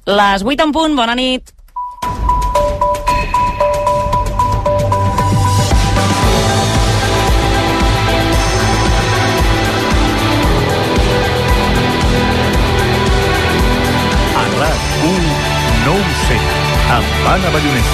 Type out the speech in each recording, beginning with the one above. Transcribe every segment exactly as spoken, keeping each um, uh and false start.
Les vuit en punt, bona nit. A RAC u no ho sé, amb Anna Ballonés.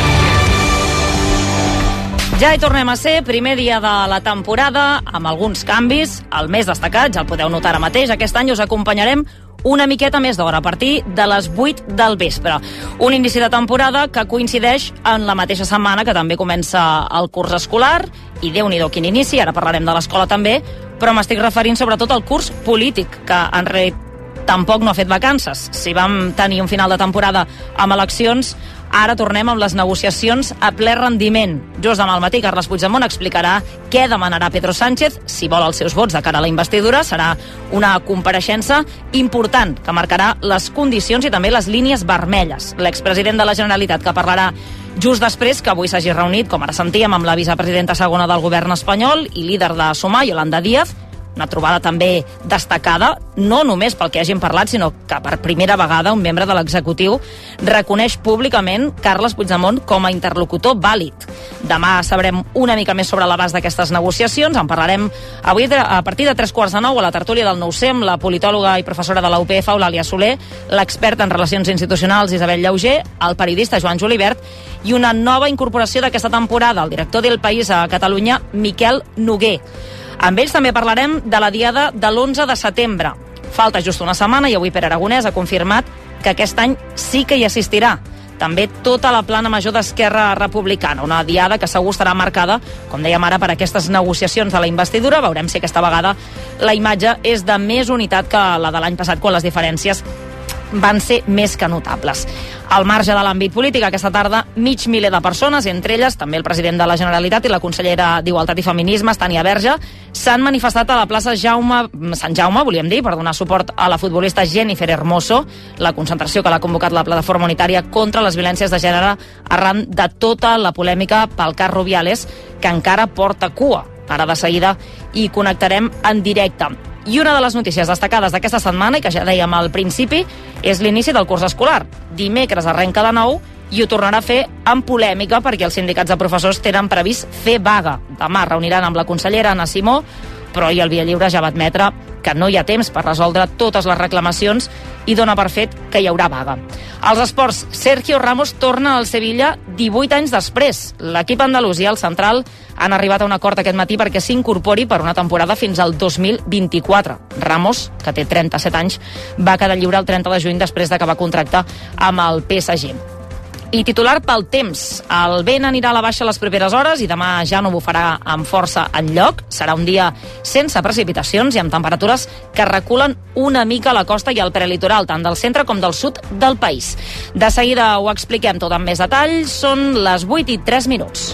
Ja hi tornem a ser, primer dia de la temporada, amb alguns canvis. El més destacat, ja el podeu notar ara mateix, aquest any us acompanyarem una miqueta més d'hora, a partir de les vuit del vespre. Un inici de temporada que coincideix en la mateixa setmana que també comença el curs escolar, i Déu-n'hi-do quin inici, ara parlarem de l'escola també, però m'estic referint sobretot al curs polític, que en realitat tampoc no ha fet vacances. Si vam tenir un final de temporada amb eleccions, ara tornem amb les negociacions a ple rendiment. Just demà al matí, Carles Puigdemont explicarà què demanarà Pedro Sánchez si vol els seus vots de cara a la investidura. Serà una compareixença important que marcarà les condicions i també les línies vermelles. L'expresident de la Generalitat, que parlarà just després que avui s'hagi reunit, com ara sentíem, amb la vicepresidenta segona del govern espanyol i líder de Sumar, Yolanda Díaz. Una trobada també destacada, no només pel que hagin parlat, sinó que per primera vegada un membre de l'executiu reconeix públicament Carles Puigdemont com a interlocutor vàlid. Demà sabrem una mica més sobre l'abast d'aquestes negociacions. En parlarem avui a partir de tres quarts de nou a la tertúlia del nou C amb la politòloga i professora de la U P F, Eulàlia Soler, l'expert en relacions institucionals, Isabel Llauger, el periodista Joan Julibert i una nova incorporació d'aquesta temporada, el director d'El País a Catalunya, Miquel Noguer. Amb ells també parlarem de la diada de l'onze de setembre. Falta just una setmana i avui Pere Aragonès ha confirmat que aquest any sí que hi assistirà. També tota la plana major d'Esquerra Republicana, una diada que segur estarà marcada, com dèiem ara, per aquestes negociacions de la investidura. Veurem si aquesta vegada la imatge és de més unitat que la de l'any passat, quan les diferències van ser més que notables. Al marge de l'àmbit polític, aquesta tarda, mig miler de persones, entre elles també el president de la Generalitat i la consellera d'Igualtat i Feminismes, Tània Verge, s'han manifestat a la plaça Jaume, Sant Jaume, volíem dir, per donar suport a la futbolista Jennifer Hermoso, la concentració que l'ha convocat la Plataforma Unitària contra les violències de gènere arran de tota la polèmica pel cas Rubiales, que encara porta cua. Ara de seguida hi connectarem en directe. I una de les notícies destacades d'aquesta setmana, i que ja dèiem al principi, és l'inici del curs escolar. Dimecres arrenca de nou i ho tornarà a fer amb polèmica perquè els sindicats de professors tenen previst fer vaga. Demà reuniran amb la consellera Anna Simó, però ahir el Via Lliure ja va admetre que no hi ha temps per resoldre totes les reclamacions i dona per fet que hi haurà vaga. Als esports, Sergio Ramos torna al Sevilla divuit anys després. L'equip andalús i el central han arribat a un acord aquest matí perquè s'incorpori per una temporada fins al dos mil vint-i-quatre. Ramos, que té trenta-set anys, va quedar lliure el trenta de juny després d'acabar contracte amb el P S G. I titular pel temps. El vent anirà a la baixa les properes hores i demà ja no bufarà amb força enlloc. Serà un dia sense precipitacions i amb temperatures que reculen una mica a la costa i al prelitoral, tant del centre com del sud del país. De seguida ho expliquem tot amb més detall. Són les vuit i tres minuts.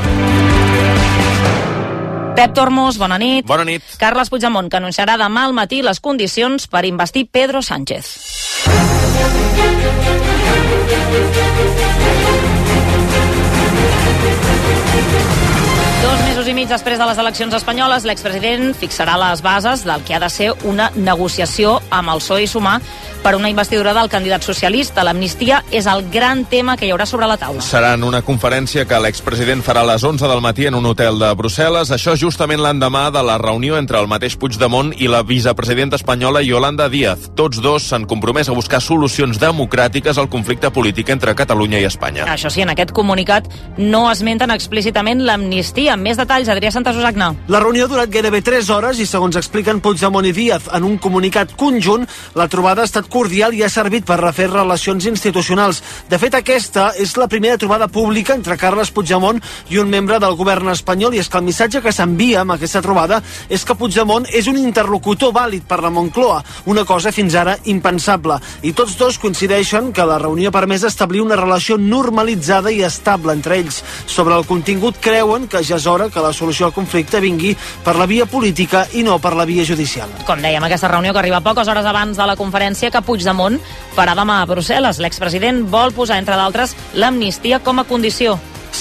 Pep Tormos, bona nit. Bona nit. Carles Puigdemont, que anunciarà demà al matí les condicions per investir Pedro Sánchez. Dos mesos i mig després de les eleccions espanyoles, l'expresident fixarà les bases del que ha de ser una negociació amb el P S O E i Sumar per una investidura del candidat socialista. L'amnistia és el gran tema que hi haurà sobre la taula. Serà en una conferència que l'expresident farà a les onze del matí en un hotel de Brussel·les. Això justament l'endemà de la reunió entre el mateix Puigdemont i la vicepresidenta espanyola Yolanda Díaz. Tots dos s'han compromès a buscar solucions democràtiques al conflicte polític entre Catalunya i Espanya. Això sí, en aquest comunicat no esmenten explícitament l'amnistia. Amb més detalls, Adrià Santasusagna. La reunió ha durat gairebé tres hores i, segons expliquen Puigdemont i Díaz en un comunicat conjunt, la trobada ha estat cordial i ha servit per refer relacions institucionals. De fet, aquesta és la primera trobada pública entre Carles Puigdemont i un membre del govern espanyol, i és que el missatge que s'envia amb aquesta trobada és que Puigdemont és un interlocutor vàlid per la Moncloa, una cosa fins ara impensable. I tots dos coincideixen que la reunió ha permès establir una relació normalitzada i estable entre ells. Sobre el contingut, creuen que ja és hora que la solució al conflicte vingui per la via política i no per la via judicial. Com dèiem, aquesta reunió que arriba poques hores abans de la conferència que Puigdemont farà demà a Brussel·les. L'expresident vol posar, entre d'altres, l'amnistia com a condició.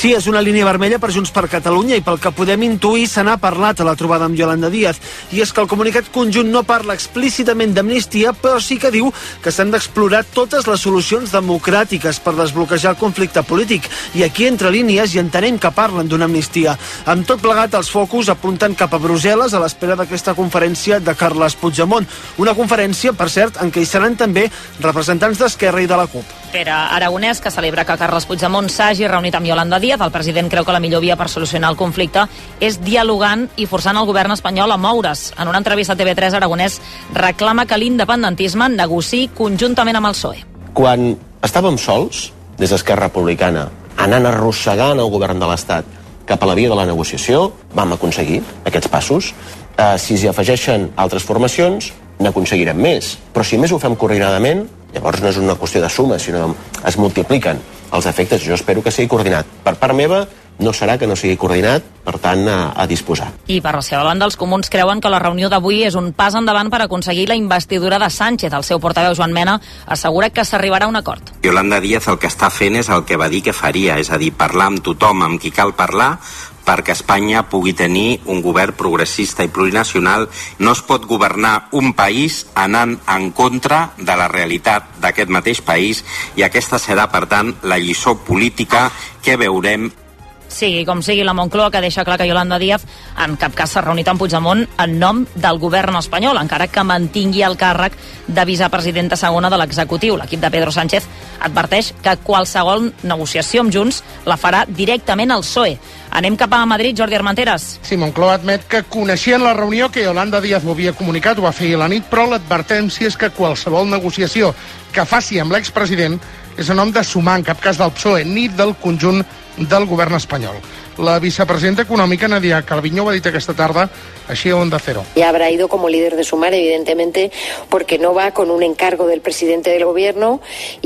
Sí, és una línia vermella per Junts per Catalunya i pel que podem intuir se n'ha parlat a la trobada amb Yolanda Díaz. I és que el comunicat conjunt no parla explícitament d'amnistia, però sí que diu que s'han d'explorar totes les solucions democràtiques per desbloquejar el conflicte polític. I aquí, entre línies, hi entenem que parlen d'una amnistia. Amb tot plegat, els focus apunten cap a Brussel·les a l'espera d'aquesta conferència de Carles Puigdemont. Una conferència, per cert, en què hi seran també representants d'Esquerra i de la CUP. Pere Aragonès, que celebra que Carles Puigdemont s'hagi reunit amb Yolanda Díaz. El president creu que la millor via per solucionar el conflicte és dialogant i forçant el govern espanyol a moure's. En una entrevista a T V tres, Aragonès reclama que l'independentisme negociï conjuntament amb el P S O E. Quan estàvem sols, des d'Esquerra Republicana, anant arrossegant el govern de l'Estat cap a la via de la negociació, vam aconseguir aquests passos. Eh, si s'hi afegeixen altres formacions, n'aconseguirem més. Però si més ho fem coordinadament, llavors no és una qüestió de suma, sinó es multipliquen els efectes. Jo espero que sigui coordinat. Per part meva, no serà que no sigui coordinat, per tant, a, a disposar. I per la seva banda, els comuns creuen que la reunió d'avui és un pas endavant per aconseguir la investidura de Sánchez. El seu portaveu, Joan Mena, assegura que s'arribarà a un acord. Yolanda Díaz el que està fent és el que va dir que faria, és a dir, parlar amb tothom amb qui cal parlar, perquè Espanya pugui tenir un govern progressista i plurinacional. No es pot governar un país anant en contra de la realitat d'aquest mateix país, i aquesta serà, per tant, la lliçó política que veurem. Sigui com sigui, la Moncloa, que deixa clar que Yolanda Díaz en cap cas s'ha reunit amb Puigdemont en nom del govern espanyol, encara que mantingui el càrrec de vicepresidenta segona de l'executiu. L'equip de Pedro Sánchez adverteix que qualsevol negociació amb Junts la farà directament al P S O E. Anem cap a Madrid, Jordi Armenteres. Sí, Moncloa admet que coneixien la reunió, que Yolanda Díaz ho havia comunicat, ho va fer a la nit, però l'advertència és que qualsevol negociació que faci amb l'expresident és en nom de sumar, en cap cas del P S O E, ni del conjunt del govern espanyol. La vicepresidenta econòmica, Nadia Calviño, ho ha dit aquesta tarda, així a Onda Cero. Ya habrá ido como líder de Sumar, evidentemente, porque no va con un encargo del presidente del gobierno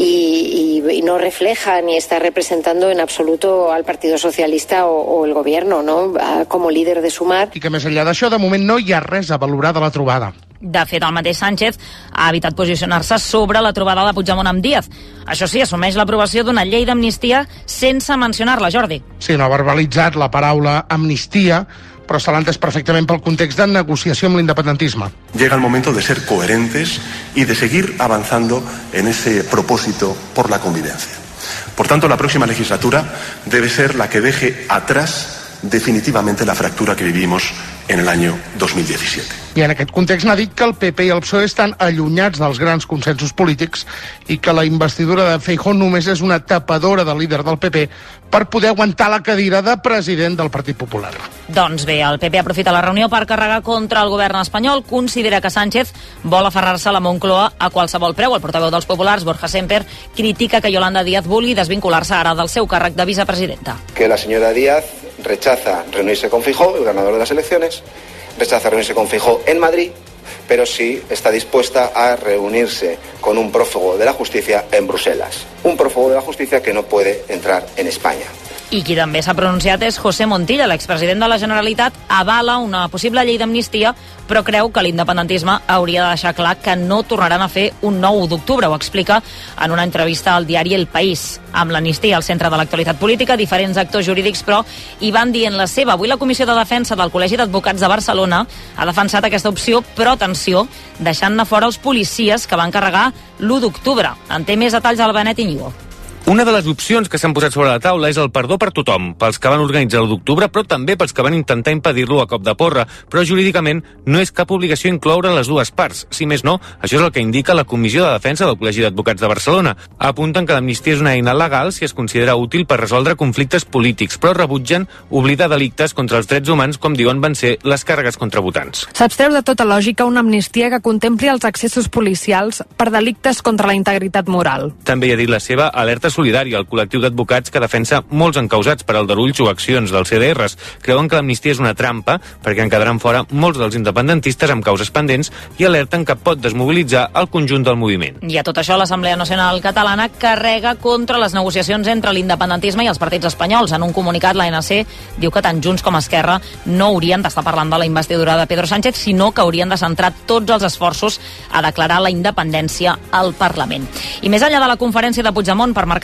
y, y, y no refleja ni está representando en absoluto al Partido Socialista o, o el gobierno, ¿no? Va como líder de Sumar. I que més enllà d'això, de moment no hi ha res a valorar de la trobada. De fet, el mateix Sánchez ha evitat posicionar-se sobre la trobada de Puigdemont amb Díaz. Això sí, assumeix l'aprovació d'una llei d'amnistia sense mencionar-la, Jordi. Sí, no ha verbalitzat la paraula amnistia, però se l'ha entès perfectament pel context de negociació amb l'independentisme. Llega el momento de ser coherentes y de seguir avanzando en ese propósito por la convivencia. Por tanto, la próxima legislatura debe ser la que deje atrás definitivamente la fractura que vivimos en el año dos mil diecisiete. I en aquest context n'ha dit que el P P i el P S O E estan allunyats dels grans consensos polítics i que la investidura de Feijóo només és una tapadora del líder del P P per poder aguantar la cadira de president del Partit Popular. Doncs bé, el P P aprofita la reunió per carregar contra el govern espanyol. Considera que Sánchez vol aferrar-se a la Moncloa a qualsevol preu. El portaveu dels populars, Borja Semper, critica que Yolanda Díaz vulgui desvincular-se ara del seu càrrec de vicepresidenta. Que la señora Díaz rechaza reunirse con Feijóo, el ganador de las elecciones, rechaza reunirse con Feijóo en Madrid, pero sí está dispuesta a reunirse con un prófugo de la justicia en Bruselas. Un prófugo de la justicia que no puede entrar en España. I qui també s'ha pronunciat és José Montilla, l'expresident de la Generalitat, avala una possible llei d'amnistia, però creu que l'independentisme hauria de deixar clar que no tornaran a fer un nou u d'octubre. Ho explica en una entrevista al diari El País. Amb l'amnistia al centre de l'actualitat política, diferents actors jurídics, però, hi van dient la seva. Avui la Comissió de Defensa del Col·legi d'Advocats de Barcelona ha defensat aquesta opció, però atenció, deixant-ne fora els policies que van carregar l'u d'octubre. En té més detalls al Benet Iñigo. Una de les opcions que s'han posat sobre la taula és el perdó per tothom, pels que van organitzar l'u d'octubre, però també pels que van intentar impedir-lo a cop de porra. Però jurídicament no és cap obligació incloure les dues parts. Si més no, això és el que indica la Comissió de Defensa del Col·legi d'Advocats de Barcelona. Apunten que l'amnistia és una eina legal si es considera útil per resoldre conflictes polítics, però rebutgen oblidar delictes contra els drets humans, com diuen van ser les càrregues contra votants. S'abstreu de tota lògica una amnistia que contempli els accessos policials per delictes contra la integritat moral. També hi ha dit la seva alerta solidària al col·lectiu d'advocats que defensa molts encausats per aldarulls o accions dels C D Rs. Creuen que l'amnistia és una trampa perquè en quedaran fora molts dels independentistes amb causes pendents i alerten que pot desmobilitzar el conjunt del moviment. I a tot això, l'Assemblea Nacional Catalana carrega contra les negociacions entre l'independentisme i els partits espanyols. En un comunicat, l'A N C diu que tant Junts com Esquerra no haurien d'estar parlant de la investidura de Pedro Sánchez, sinó que haurien de centrar tots els esforços a declarar la independència al Parlament. I més enllà de la conferència de Puigdemont per marcar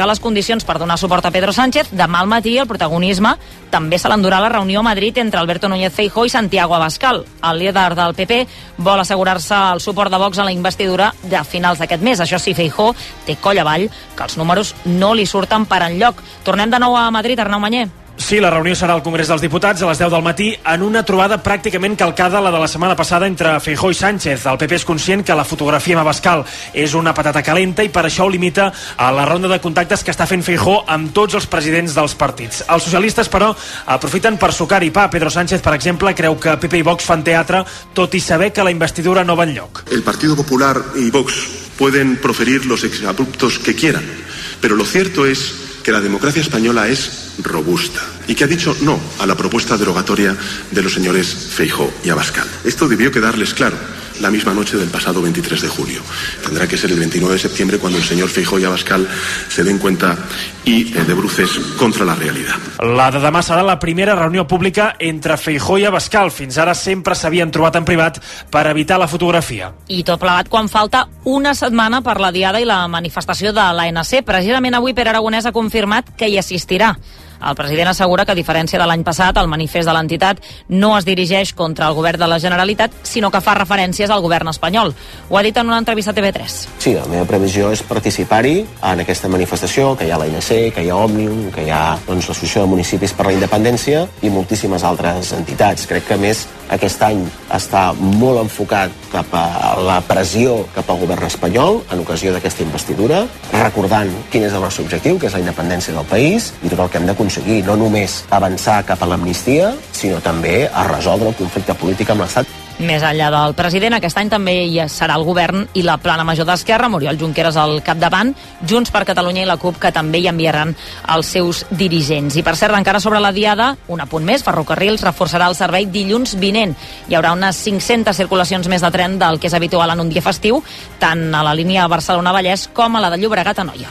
cercar les condicions per donar suport a Pedro Sánchez, demà al matí el protagonisme també se l'endurà la reunió a Madrid entre Alberto Núñez Feijóo i Santiago Abascal. El líder del P P vol assegurar-se el suport de Vox a la investidura de finals d'aquest mes. Això sí, Feijóo té coll avall que els números no li surten per enlloc. Tornem de nou a Madrid, Arnau Manyer. Sí, la reunió serà al Congrés dels Diputats a les deu del matí en una trobada pràcticament calcada a la de la setmana passada entre Feijóo i Sánchez. El P P és conscient que la fotografia amb Abascal és una patata calenta i per això ho limita a la ronda de contactes que està fent Feijóo amb tots els presidents dels partits. Els socialistes, però, aprofiten per sucar-hi pa. Pedro Sánchez, per exemple, creu que P P i Vox fan teatre, tot i saber que la investidura no va enlloc. El Partido Popular y Vox pueden proferir los exabruptos que quieran, pero lo cierto es que la democracia española es robusta y que ha dicho no a la propuesta derogatoria de los señores Feijóo y Abascal. Esto debió quedarles claro la misma noche del pasado veintitrés de julio. Tendrá que ser el veintinueve de septiembre cuando el señor Feijóo y Abascal se den cuenta y eh, de bruces contra la realidad. La de demà serà la primera reunió pública entre Feijóo i Abascal. Fins ara sempre s'havien trobat en privat per evitar la fotografia. I tot plegat quan falta una setmana per la diada i la manifestació de l'A N C. Precisament avui Pere Aragonès ha confirmat que hi assistirà. El president assegura que, a diferència de l'any passat, el manifest de l'entitat no es dirigeix contra el govern de la Generalitat, sinó que fa referències al govern espanyol. Ho ha dit en una entrevista a T V tres. Sí, la meva previsió és participar-hi en aquesta manifestació, que hi ha l'A N C, que hi ha Òmnium, que hi ha doncs, l'Associació de Municipis per la Independència i moltíssimes altres entitats. Crec que, a més, aquest any està molt enfocat cap a la pressió cap al govern espanyol en ocasió d'aquesta investidura, recordant quin és el nostre objectiu, que és la independència del país i tot el que hem d'aconseguir, no només avançar cap a l'amnistia, sinó també a resoldre el conflicte polític amb l'Estat. Més enllà del president, aquest any també hi serà el govern i la plana major d'Esquerra, Oriol Junqueras al capdavant, Junts per Catalunya i la CUP, que també hi enviaran els seus dirigents. I per cert, encara sobre la diada, un apunt més, Ferrocarrils reforçarà el servei dilluns vinent. Hi haurà unes cinc-centes circulacions més de tren del que és habitual en un dia festiu, tant a la línia Barcelona-Vallès com a la de Llobregat-Anoia.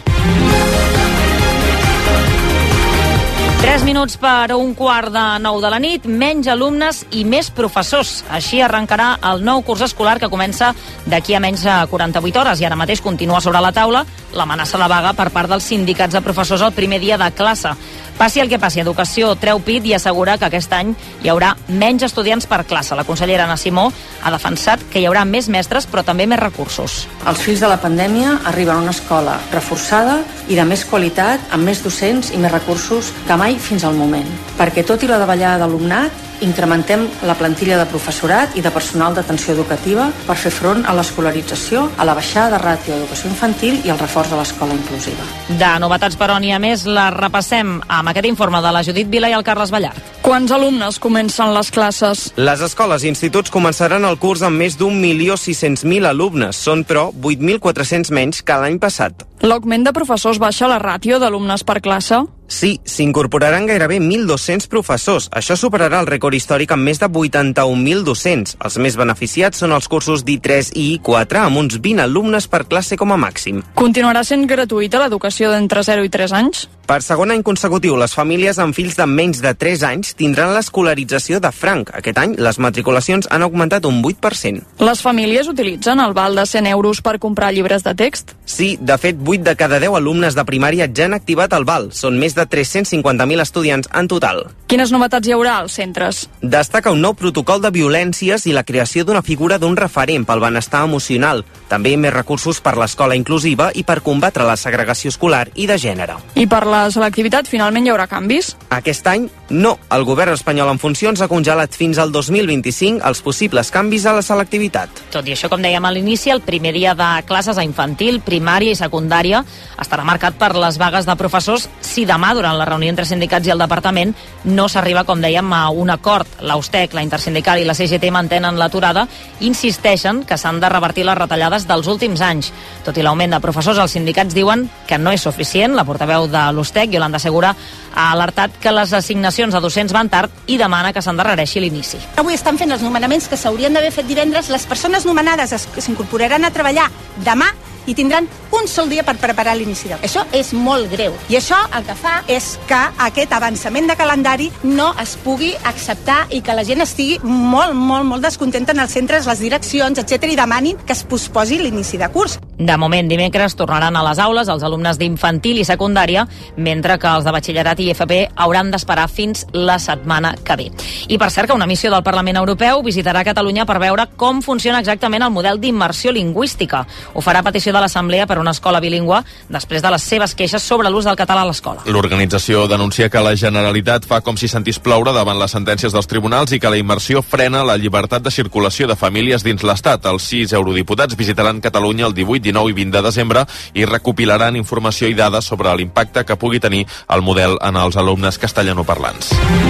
Tres minuts per un quart de nou de la nit, menys alumnes i més professors. Així arrencarà el nou curs escolar que comença d'aquí a menys de quaranta-vuit hores i ara mateix continua sobre la taula l'amenaça de vaga per part dels sindicats de professors el primer dia de classe. Passi el que passi, Educació treu pit i assegura que aquest any hi haurà menys estudiants per classe. La consellera Anna Simó ha defensat que hi haurà més mestres però també més recursos. Els fills de la pandèmia arriben a una escola reforçada i de més qualitat, amb més docents i més recursos que mai fins al moment. Perquè tot i la davallada d'alumnat, incrementem la plantilla de professorat i de personal d'atenció educativa per fer front a l'escolarització, a la baixada de ràtio d'educació infantil i al reforç de l'escola inclusiva. De novetats, però, n'hi ha més, la repassem amb aquest informe de la Judit Vila i el Carles Ballart. Quants alumnes comencen les classes? Les escoles i instituts començaran el curs amb més d'un milió sis-cents mil alumnes. Són, però, vuit mil quatre-cents menys que l'any passat. L'augment de professors baixa la ràtio d'alumnes per classe? Sí, s'incorporaran gairebé mil dos-cents professors. Això superarà el rècord històric amb més de vuitanta-un mil docents. Els més beneficiats són els cursos d'I tres i I quatre, amb uns vint alumnes per classe com a màxim. Continuarà sent gratuïta l'educació d'entre zero i tres anys? Per segon any consecutiu, les famílies amb fills de menys de tres anys tindran l'escolarització de franc. Aquest any, les matriculacions han augmentat un vuit per cent. Les famílies utilitzen el val de cent euros per comprar llibres de text? Sí, de fet, vuit de cada deu alumnes de primària ja han activat el val. Són més de tres-cents cinquanta mil estudiants en total. Quines novetats hi haurà als centres? Destaca un nou protocol de violències i la creació d'una figura d'un referent pel benestar emocional. També més recursos per l'escola inclusiva i per combatre la segregació escolar i de gènere. I per la selectivitat finalment hi haurà canvis? Aquest any, no. El govern espanyol en funcions ha congelat fins al dos mil vint-i-cinc els possibles canvis a la selectivitat. Tot i això, com dèiem a l'inici, el primer dia de classes a infantil, primària i secundària estarà marcat per les vagues de professors si demà, durant la reunió entre sindicats i el departament, no s'arriba, com dèiem, a un acord. L'Austec, la Intersindical i la C G T mantenen l'aturada i insisteixen que s'han de revertir les retallades dels últims anys. Tot i l'augment de professors, els sindicats diuen que no és suficient. La portaveu de l'Austec, Yolanda Segura, ha alertat que les assignacions a docents van tard i demana que s'endarrereixi l'inici. Avui estan fent els nomenaments que s'haurien d'haver fet divendres. Les persones nomenades que s'incorporaran a treballar demà i tindran un sol dia per preparar l'inici de curs. Això és molt greu i això el que fa és que aquest avançament de calendari no es pugui acceptar i que la gent estigui molt, molt, molt descontenta en els centres, les direccions, etcètera, i demanin que es posposi l'inici de curs. De moment, dimecres tornaran a les aules els alumnes d'infantil i secundària, mentre que els de batxillerat i F P hauran d'esperar fins la setmana que ve. I per cert que una missió del Parlament Europeu visitarà Catalunya per veure com funciona exactament el model d'immersió lingüística. Ho farà a petició de l'Assemblea per una escola bilingüe després de les seves queixes sobre l'ús del català a l'escola. L'organització denuncia que la Generalitat fa com si sentís ploure davant les sentències dels tribunals i que la immersió frena la llibertat de circulació de famílies dins l'Estat. Els sis eurodiputats visitaran Catalunya el divuit, dinou i vint de desembre i recopilaran informació i dades sobre l'impacte que pugui tenir el model en els alumnes castellanoparlants.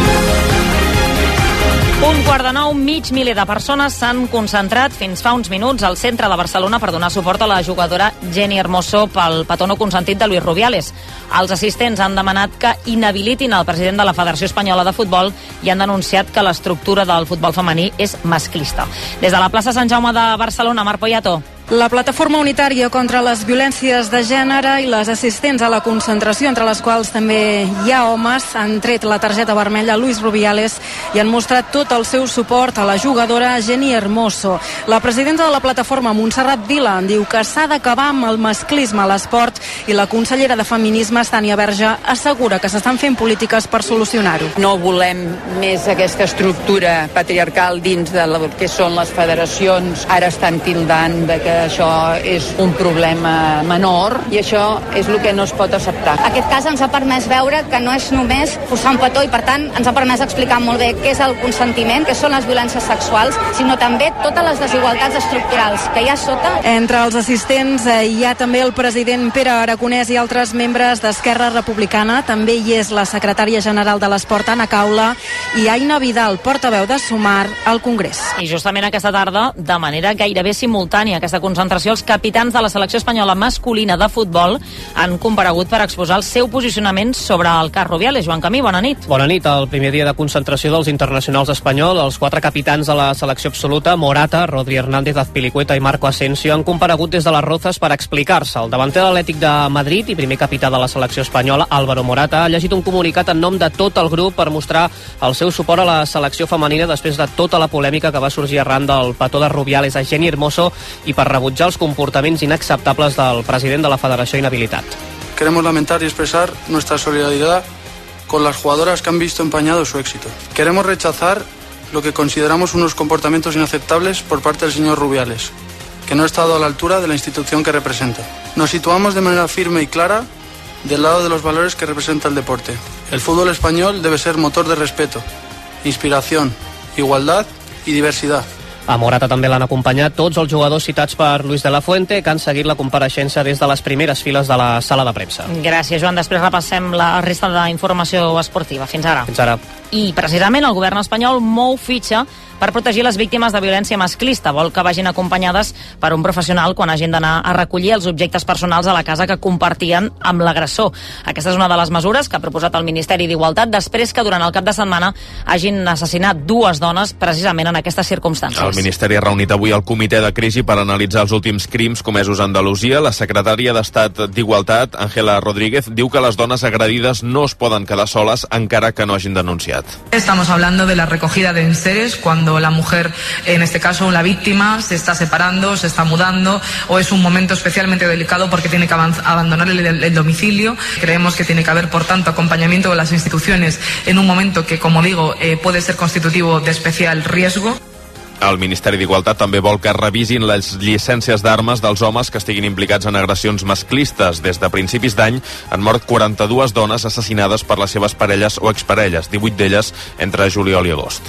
Un quart de nou, mig miler de persones s'han concentrat fins fa uns minuts al centre de Barcelona per donar suport a la jugadora Jenny Hermoso pel petó no consentit de Luis Rubiales. Els assistents han demanat que inhabilitin el president de la Federació Espanyola de Futbol i han denunciat que l'estructura del futbol femení és masclista. Des de la plaça Sant Jaume de Barcelona, Marc Poyato. La plataforma unitària contra les violències de gènere i les assistents a la concentració, entre les quals també hi ha homes, han tret la targeta vermella a Luis Rubiales i han mostrat tot el seu suport a la jugadora Jenny Hermoso. La presidenta de la plataforma, Montserrat Vila, diu que s'ha d'acabar amb el masclisme a l'esport i la consellera de Feminismes, Tània Verge, assegura que s'estan fent polítiques per solucionar-ho. No volem més aquesta estructura patriarcal dins de el que són les federacions. Ara estan tildant de que això és un problema menor i això és el que no es pot acceptar. Aquest cas ens ha permès veure que no és només posar un petó i, per tant, ens ha permès explicar molt bé què és el consentiment, què són les violències sexuals, sinó també totes les desigualtats estructurals que hi ha sota. Entre els assistents eh, hi ha també el president Pere Aragonès i altres membres d'Esquerra Republicana. També hi és la secretària general de l'Esport, Anna Caula, i Aina Vidal, portaveu de Sumar al Congrés. I justament aquesta tarda, de manera gairebé simultània, aquesta concentració, els capitans de la selecció espanyola masculina de futbol han comparegut per exposar el seu posicionament sobre el cas Rubiales. Joan Camí, bona nit. Bona nit. El primer dia de concentració dels internacionals espanyols, els quatre capitans de la selecció absoluta, Morata, Rodri Hernández, Azpilicueta i Marco Asensio, han comparegut des de les Rozas per explicar-se. El davanter de l'Atlètic de Madrid i primer capità de la selecció espanyola, Álvaro Morata, ha llegit un comunicat en nom de tot el grup per mostrar el seu suport a la selecció femenina després de tota la polèmica que va sorgir arran del petó de Rubiales a Jenny Hermoso i per rebutjar els comportaments inacceptables del president de la Federació inhabilitat. Queremos lamentar y expresar nuestra solidaridad con las jugadoras que han visto empañado su éxito. Queremos rechazar lo que consideramos unos comportamientos inaceptables por parte del señor Rubiales, que no ha estado a la altura de la institución que representa. Nos situamos de manera firme y clara del lado de los valores que representa el deporte. El fútbol español debe ser motor de respeto, inspiración, igualdad y diversidad. A Morata també l'han acompanyat tots els jugadors citats per Luis de la Fuente, que han seguit la compareixença des de les primeres files de la sala de premsa. Gràcies, Joan. Després repassem la resta d'informació esportiva. Fins ara. Fins ara. I precisament el govern espanyol mou fitxa per protegir les víctimes de violència masclista. Vol que vagin acompanyades per un professional quan hagin d'anar a recollir els objectes personals a la casa que compartien amb l'agressor. Aquesta és una de les mesures que ha proposat el Ministeri d'Igualtat després que durant el cap de setmana hagin assassinat dues dones precisament en aquestes circumstàncies. El Ministeri ha reunit avui el comitè de crisi per analitzar els últims crims comesos a Andalusia. La secretària d'Estat d'Igualtat, Ángela Rodríguez, diu que les dones agredides no es poden quedar soles encara que no hagin denunciat. Estamos hablando de la recogida de enseres cuando la mujer, en este caso la víctima, se está separando, se está mudando o es un momento especialmente delicado porque tiene que abandonar el, el, el domicilio. Creemos que tiene que haber, por tanto, acompañamiento de las instituciones en un momento que, como digo, eh, puede ser constitutivo de especial riesgo. El Ministeri d'Igualtat també vol que revisin les llicències d'armes dels homes que estiguin implicats en agressions masclistes. Des de principis d'any han mort quaranta-dues dones assassinades per les seves parelles o exparelles, divuit d'elles entre juliol i agost.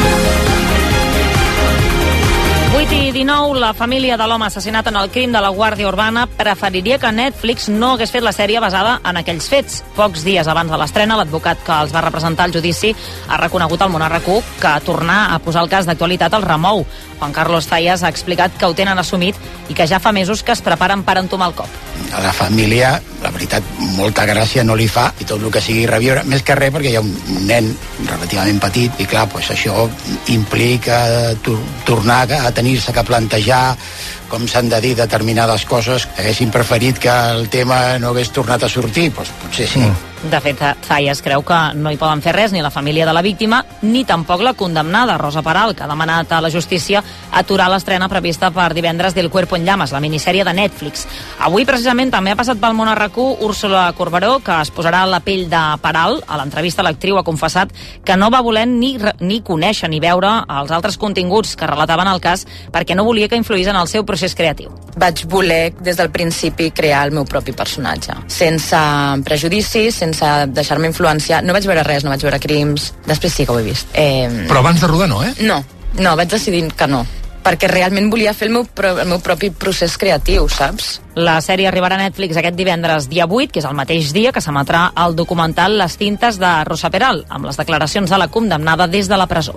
vuit i dinou, la família de l'home assassinat en el crim de la Guàrdia Urbana preferiria que Netflix no hagués fet la sèrie basada en aquells fets. Pocs dies abans de l'estrena, l'advocat que els va representar al judici ha reconegut al Món R Q que tornar a posar el cas d'actualitat el remou. Juan Carlos Zayas ha explicat que ho tenen assumit i que ja fa mesos que es preparen per entomar el cop. A la família, la veritat, molta gràcia no li fa i tot el que sigui reviure, més que res perquè hi ha un nen relativament petit i clar, pues això implica tor tornar a tenir-se que plantejar com s'han de dir determinades coses. Haguessin preferit que el tema no hagués tornat a sortir? Doncs potser sí. Mm. De fet, Zayas creu que no hi poden fer res ni la família de la víctima ni tampoc la condemnada, Rosa Peral, que ha demanat a la justícia aturar l'estrena prevista per divendres del Cuerpo en Llamas, la minissèrie de Netflix. Avui, precisament, també ha passat pel món a RAC1 Úrsula Corberó, que es posarà a la pell de Peral. A l'entrevista, l'actriu ha confessat que no va voler ni, ni conèixer ni veure els altres continguts que relataven el cas perquè no volia que influís en el seu procés creatiu. Vaig voler, des del principi, crear el meu propi personatge, sense prejudicis, sense deixar-me influenciar. No vaig veure res, no vaig veure crims. Després sí que ho he vist. Eh... Però abans de rodar no, eh? No, no, vaig decidir que no, perquè realment volia fer el meu, pro el meu propi procés creatiu, saps? La sèrie arribarà a Netflix aquest divendres dia vuit, que és el mateix dia que s'emetrà el documental Les tintes de Rosa Peral, amb les declaracions de la condemnada des de la presó.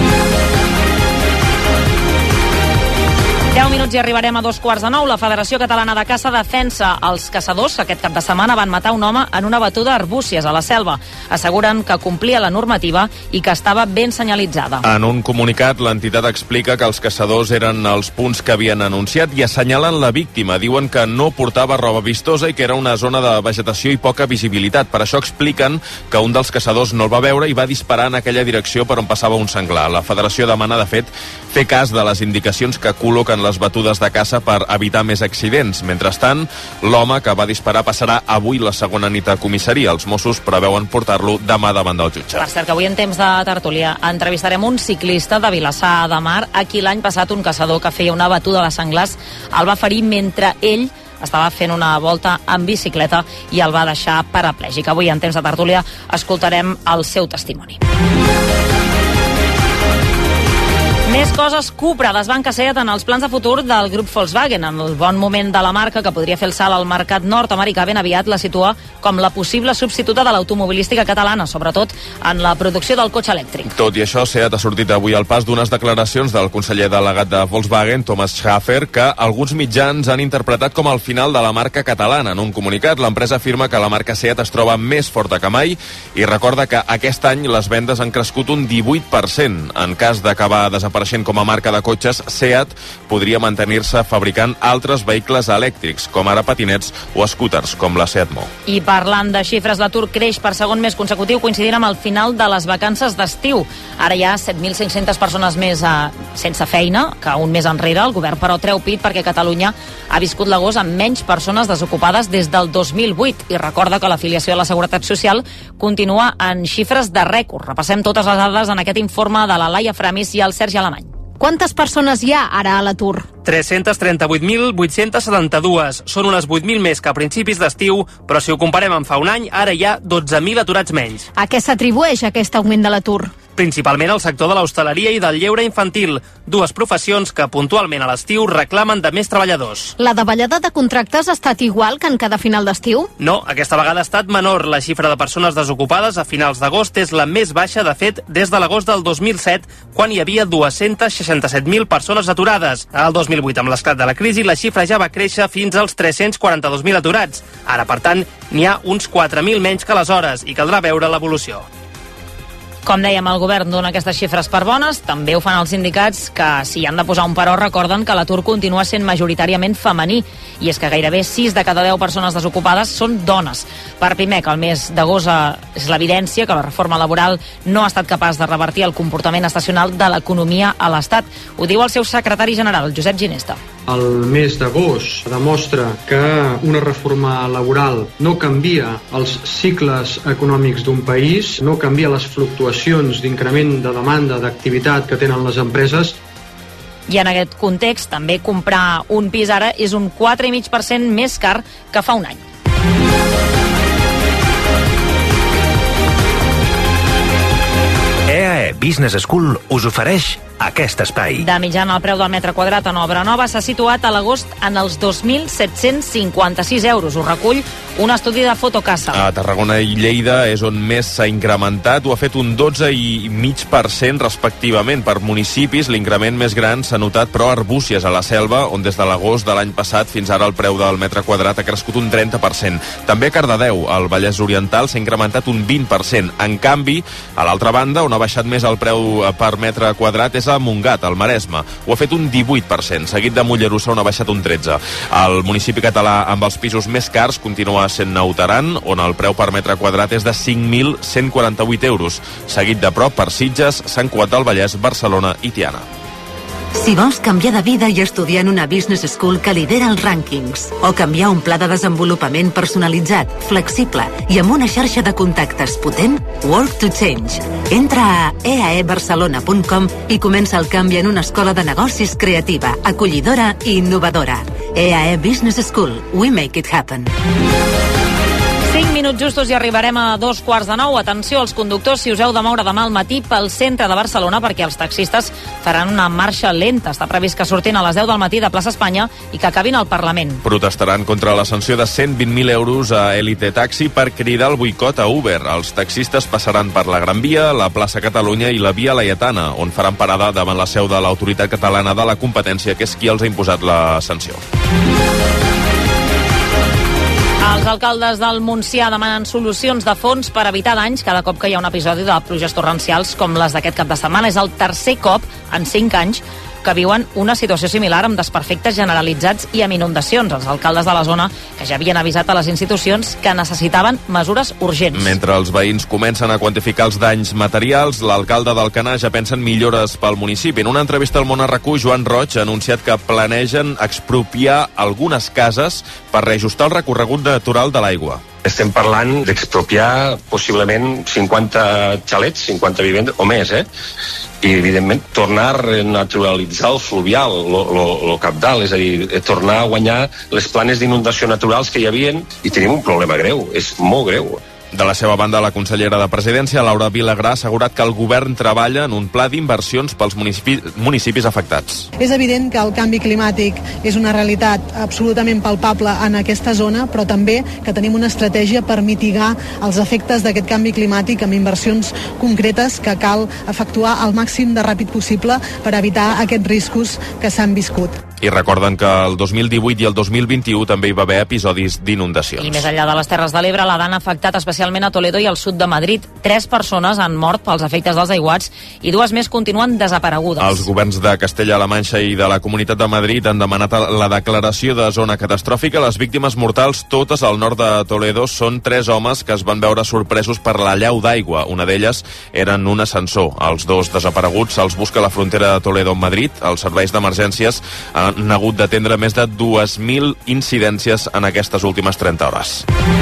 deu minuts i arribarem a dos quarts de nou. La Federació Catalana de Caça defensa els caçadors. Aquest cap de setmana van matar un home en una batuda a Arbúcies, a la Selva. Asseguren que complia la normativa i que estava ben senyalitzada. En un comunicat, l'entitat explica que els caçadors eren els punts que havien anunciat i assenyalen la víctima. Diuen que no portava roba vistosa i que era una zona de vegetació i poca visibilitat. Per això expliquen que un dels caçadors no el va veure i va disparar en aquella direcció per on passava un senglar. La Federació demana, de fet, fer cas de les indicacions que col·loquen les batudes de caça per evitar més accidents. Mentrestant, l'home que va disparar passarà avui la segona nit a comissaria. Els Mossos preveuen portar-lo demà davant del jutge. Per cert, que avui en temps de tertúlia entrevistarem un ciclista de Vilassar de Mar, a qui l'any passat un caçador que feia una batuda de senglars el va ferir mentre ell estava fent una volta en bicicleta i el va deixar paraplègic. Avui en temps de tertúlia escoltarem el seu testimoni. Més coses. Cupra desbanca Seat en els plans de futur del grup Volkswagen. En el bon moment de la marca, que podria fer el salt al mercat nord-americà, ben aviat la situa com la possible substituta de l'automobilística catalana, sobretot en la producció del cotxe elèctric. Tot i això, Seat ha sortit avui al pas d'unes declaracions del conseller delegat de Volkswagen, Thomas Schaffer, que alguns mitjans han interpretat com el final de la marca catalana. En un comunicat, l'empresa afirma que la marca Seat es troba més forta que mai i recorda que aquest any les vendes han crescut un divuit per cent. En cas d'acabar desapareixent com a marca de cotxes, Seat podria mantenir-se fabricant altres vehicles elèctrics, com ara patinets o scooters, com la Seat Mó. I parlant de xifres, l'atur creix per segon mes consecutiu, coincidint amb el final de les vacances d'estiu. Ara hi ha set mil cinc-centes persones més a, sense feina que un mes enrere. El govern, però, treu pit perquè Catalunya ha viscut l'agost amb menys persones desocupades des del dos mil vuit i recorda que l'afiliació a la Seguretat Social continua en xifres de rècord. Repassem totes les dades en aquest informe de la Laia Framis i el Sergi Alemany. Quantes persones hi ha ara a l'atur? tres-cents trenta-vuit mil vuit-cents setanta-dos. Són unes vuit mil més que a principis d'estiu, però si ho comparem amb fa un any, ara hi ha dotze mil aturats menys. A què s'atribueix aquest augment de l'atur? Principalment al sector de l'hostaleria i del lleure infantil, dues professions que puntualment a l'estiu reclamen de més treballadors. La davallada de contractes ha estat igual que en cada final d'estiu? No, aquesta vegada ha estat menor. La xifra de persones desocupades a finals d'agost és la més baixa, de fet, des de l'agost del dos mil set, quan hi havia dues-centes seixanta-set mil persones aturades. El dos mil vuit, amb l'esclat de la crisi, la xifra ja va créixer fins als tres-cents quaranta-dos mil aturats. Ara, per tant, n'hi ha uns quatre mil menys que aleshores i caldrà veure l'evolució. Com dèiem, el govern dona aquestes xifres per bones, també ho fan els sindicats, que si han de posar un però recorden que l'atur continua sent majoritàriament femení, i és que gairebé sis de cada deu persones desocupades són dones. Per Pimec, el mes d'agost és l'evidència que la reforma laboral no ha estat capaç de revertir el comportament estacional de l'economia a l'Estat. Ho diu el seu secretari general, Josep Ginesta. El mes d'agost demostra que una reforma laboral no canvia els cicles econòmics d'un país, no canvia les fluctuacions d'increment de demanda d'activitat que tenen les empreses. I en aquest context, també comprar un pis ara és un quatre coma cinc per cent més car que fa un any. E A E Business School us ofereix aquest espai. De mitjana, el preu del metre quadrat en obra nova s'ha situat a l'agost en els dos mil set-cents cinquanta-sis euros. Ho recull un estudi de Fotocasa. A Tarragona i Lleida és on més s'ha incrementat. Ho ha fet un dotze coma cinc per cent respectivament. Per municipis, l'increment més gran s'ha notat, però, a Arbúcies, a la Selva, on des de l'agost de l'any passat fins ara el preu del metre quadrat ha crescut un trenta per cent. També a Cardedeu, al Vallès Oriental, s'ha incrementat un vint per cent. En canvi, a l'altra banda, on ha baixat més més el preu per metre quadrat és a Montgat, al Maresme. Ho ha fet un divuit per cent, seguit de Mollerussa, on ha baixat un tretze per cent. El municipi català amb els pisos més cars continua sent Naut Aran, on el preu per metre quadrat és de cinc mil cent quaranta-vuit euros, seguit de prop per Sitges, Sant Cugat del Vallès, Barcelona i Tiana. Si vols canviar de vida i estudiar en una business school que lidera els rànquings, o canviar un pla de desenvolupament personalitzat, flexible i amb una xarxa de contactes potent, Work to Change. Entra a e a e barcelona punt com i comença el canvi en una escola de negocis creativa, acollidora i innovadora. E A E Business School. We make it happen. cinc minuts justos i arribarem a dos quarts de nou. Atenció als conductors, si us heu de moure demà al matí pel centre de Barcelona, perquè els taxistes faran una marxa lenta. Està previst que surtin a les deu del matí de plaça Espanya i que acabin al Parlament. Protestaran contra la sanció de cent vint mil euros a Elite Taxi per cridar el boicot a Uber. Els taxistes passaran per la Gran Via, la plaça Catalunya i la Via Laietana, on faran parada davant la seu de l'Autoritat Catalana de la Competència, que és qui els ha imposat la sanció. Els alcaldes del Montsià demanen solucions de fons per evitar danys cada cop que hi ha un episodi de pluges torrencials com les d'aquest cap de setmana. És el tercer cop en cinc anys que viuen una situació similar amb desperfectes generalitzats i amb inundacions. Els alcaldes de la zona que ja havien avisat a les institucions que necessitaven mesures urgents. Mentre els veïns comencen a quantificar els danys materials, l'alcalde d'Alcanar ja pensa en millores pel municipi. En una entrevista al Món a RAC u, Joan Roig ha anunciat que planegen expropiar algunes cases per reajustar el recorregut natural de l'aigua. Estem parlant d'expropiar possiblement cinquanta xalets, cinquanta vivendes o més, eh? I, evidentment, tornar a naturalitzar el fluvial, el cabdal, és a dir, tornar a guanyar les planes d'inundació naturals que hi havien, i tenim un problema greu, és molt greu. De la seva banda, la consellera de Presidència, Laura Vilagrà, ha assegurat que el govern treballa en un pla d'inversions pels municipis, municipis afectats. És evident que el canvi climàtic és una realitat absolutament palpable en aquesta zona, però també que tenim una estratègia per mitigar els efectes d'aquest canvi climàtic amb inversions concretes que cal efectuar al màxim de ràpid possible per evitar aquests riscos que s'han viscut. I recorden que el dos mil divuit i el dos mil vint-i-u també hi va haver episodis d'inundacions. I més enllà de les Terres de l'Ebre, la Dan ha afectat especialment a Toledo i al sud de Madrid. Tres persones han mort pels efectes dels aiguats i dues més continuen desaparegudes. Els governs de Castella-La Manxa i de la Comunitat de Madrid han demanat la declaració de zona catastròfica. Les víctimes mortals, totes al nord de Toledo, són tres homes que es van veure sorpresos per la llau d'aigua. Una d'elles era en un ascensor. Els dos desapareguts se'ls busca a la frontera de Toledo amb Madrid. Els serveis d'emergències han hagut d'atendre més de dues mil incidències en aquestes últimes trenta hores.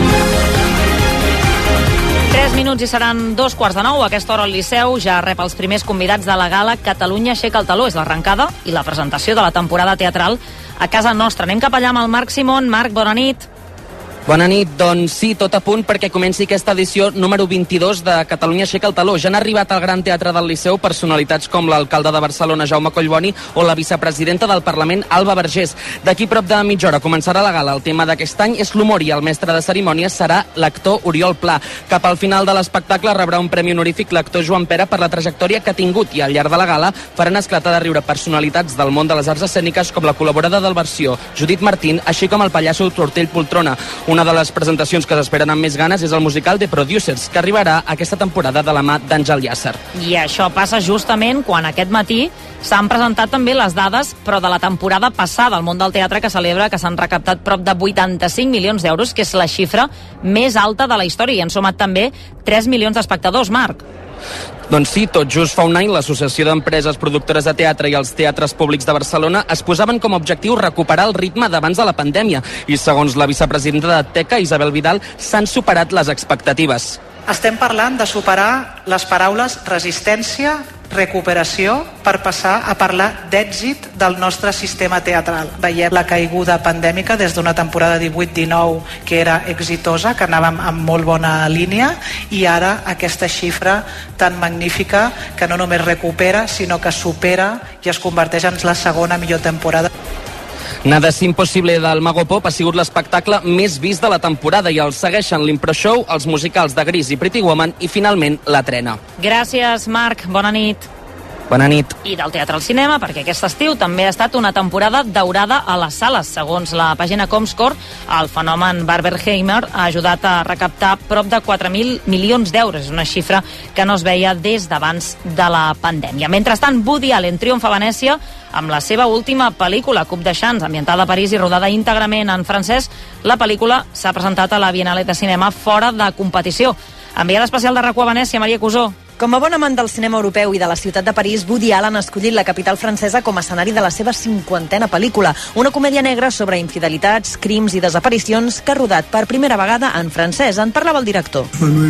tres minuts i seran dos quarts de nou. A aquesta hora el Liceu ja rep els primers convidats de la gala Catalunya aixeca el taló. És l'arrencada i la presentació de la temporada teatral a casa nostra. Anem cap allà amb el Marc Simón. Marc, bona nit. Bona nit, doncs sí, tot a punt perquè comenci aquesta edició número vint-i-dos de Catalunya aixeca el taló. Ja han arribat al Gran Teatre del Liceu personalitats com l'alcalde de Barcelona, Jaume Collboni, o la vicepresidenta del Parlament, Alba Vergés. D'aquí prop de mitja hora començarà la gala. El tema d'aquest any és l'humor i el mestre de cerimònies serà l'actor Oriol Pla. Cap al final de l'espectacle rebrà un premi honorífic l'actor Joan Pera per la trajectòria que ha tingut, i al llarg de la gala faran esclatar de riure personalitats del món de les arts escèniques com la col·laboradora del Versió, Judit Martín, així com el pallasso Tortell Poltrona. Una de les presentacions que s'esperen amb més ganes és el musical The Producers, que arribarà aquesta temporada de la mà d'Àngel Llàcer. I això passa justament quan aquest matí s'han presentat també les dades, però de la temporada passada. El món del teatre que celebra que s'han recaptat prop de vuitanta-cinc milions d'euros, que és la xifra més alta de la història, i han sumat també tres milions d'espectadors, Marc. Doncs sí, tot just fa un any l'Associació d'Empreses Productores de Teatre i els Teatres Públics de Barcelona es posaven com a objectiu recuperar el ritme d'abans de la pandèmia i, segons la vicepresidenta de Teca, Isabel Vidal, s'han superat les expectatives. Estem parlant de superar les paraules resistència, recuperació, per passar a parlar d'èxit del nostre sistema teatral. Veiem la caiguda pandèmica des d'una temporada divuit dinou que era exitosa, que anàvem amb molt bona línia, i ara aquesta xifra tan magnífica que no només recupera, sinó que supera i es converteix en la segona millor temporada. Nada es impossible del Mago Pop ha sigut l'espectacle més vist de la temporada i el segueixen l'Impro Show, els musicals de Gris i Pretty Woman i finalment La Trena. Gràcies, Marc. Bona nit. Bona nit. I del teatre al cinema, perquè aquest estiu també ha estat una temporada daurada a les sales. Segons la pàgina Comscore, el fenomen Barbenheimer ha ajudat a recaptar prop de quatre mil milions d'euros. És una xifra que no es veia des d'abans de la pandèmia. Mentrestant, Woody Allen triomfa a Venècia amb la seva última pel·lícula, Coupe de Chance, ambientada a París i rodada íntegrament en francès. La pel·lícula s'ha presentat a la Biennale de Cinema fora de competició. Enviada especial de RAC u a Venècia, Maria Cusó. Com a bon amant del cinema europeu i de la ciutat de París, Woody Allen ha escollit la capital francesa com a escenari de la seva cinquantena pel·lícula, una comèdia negra sobre infidelitats, crims i desaparicions que ha rodat per primera vegada en francès. En parlava el director.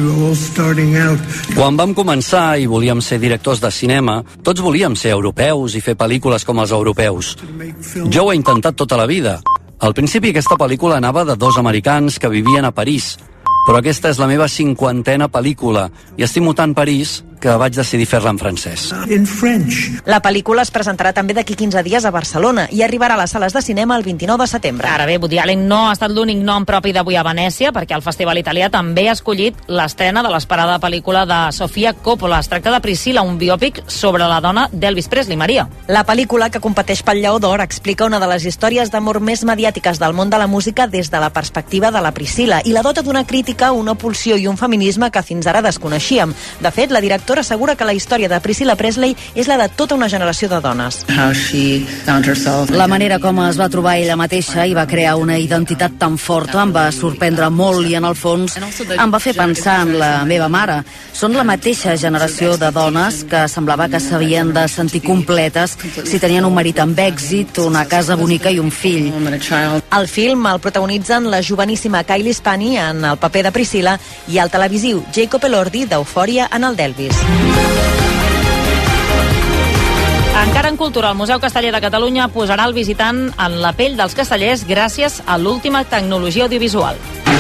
Quan vam començar i volíem ser directors de cinema, tots volíem ser europeus i fer pel·lícules com els europeus. Jo ho he intentat tota la vida. Al principi aquesta pel·lícula anava de dos americans que vivien a París, però aquesta és la meva cinquantena pel·lícula i estimo tant París que vaig decidir fer-la en francès. La pel·lícula es presentarà també d'aquí quinze dies a Barcelona i arribarà a les sales de cinema el vint-i-nou de setembre. Ara bé, Woody Allen no ha estat l'únic nom propi d'avui a Venècia, perquè el Festival Italià també ha escollit l'estrena de l'esperada pel·lícula de Sofia Coppola. Es tracta de Priscilla, un biòpic sobre la dona d'Elvis Presley. Maria. La pel·lícula, que competeix pel Lleó d'Or, explica una de les històries d'amor més mediàtiques del món de la música des de la perspectiva de la Priscilla i la dota d'una crítica, una pulsió i un feminisme que fins ara desconeixíem. De fet, la directora assegura que la història de Priscilla Presley és la de tota una generació de dones. La manera com es va trobar ella mateixa i va crear una identitat tan forta em va sorprendre molt i, en el fons, em va fer pensar en la meva mare. Són la mateixa generació de dones que semblava que s'havien de sentir completes si tenien un marit amb èxit, una casa bonica i un fill. Al film el protagonitzen la joveníssima Kylie Spaney en el paper de Priscilla i el televisiu Jacob Elordi d'Eufòria en el d'Elvis. Encara en cultura, el Museu Casteller de Catalunya posarà el visitant en la pell dels castellers gràcies a l'última tecnologia audiovisual.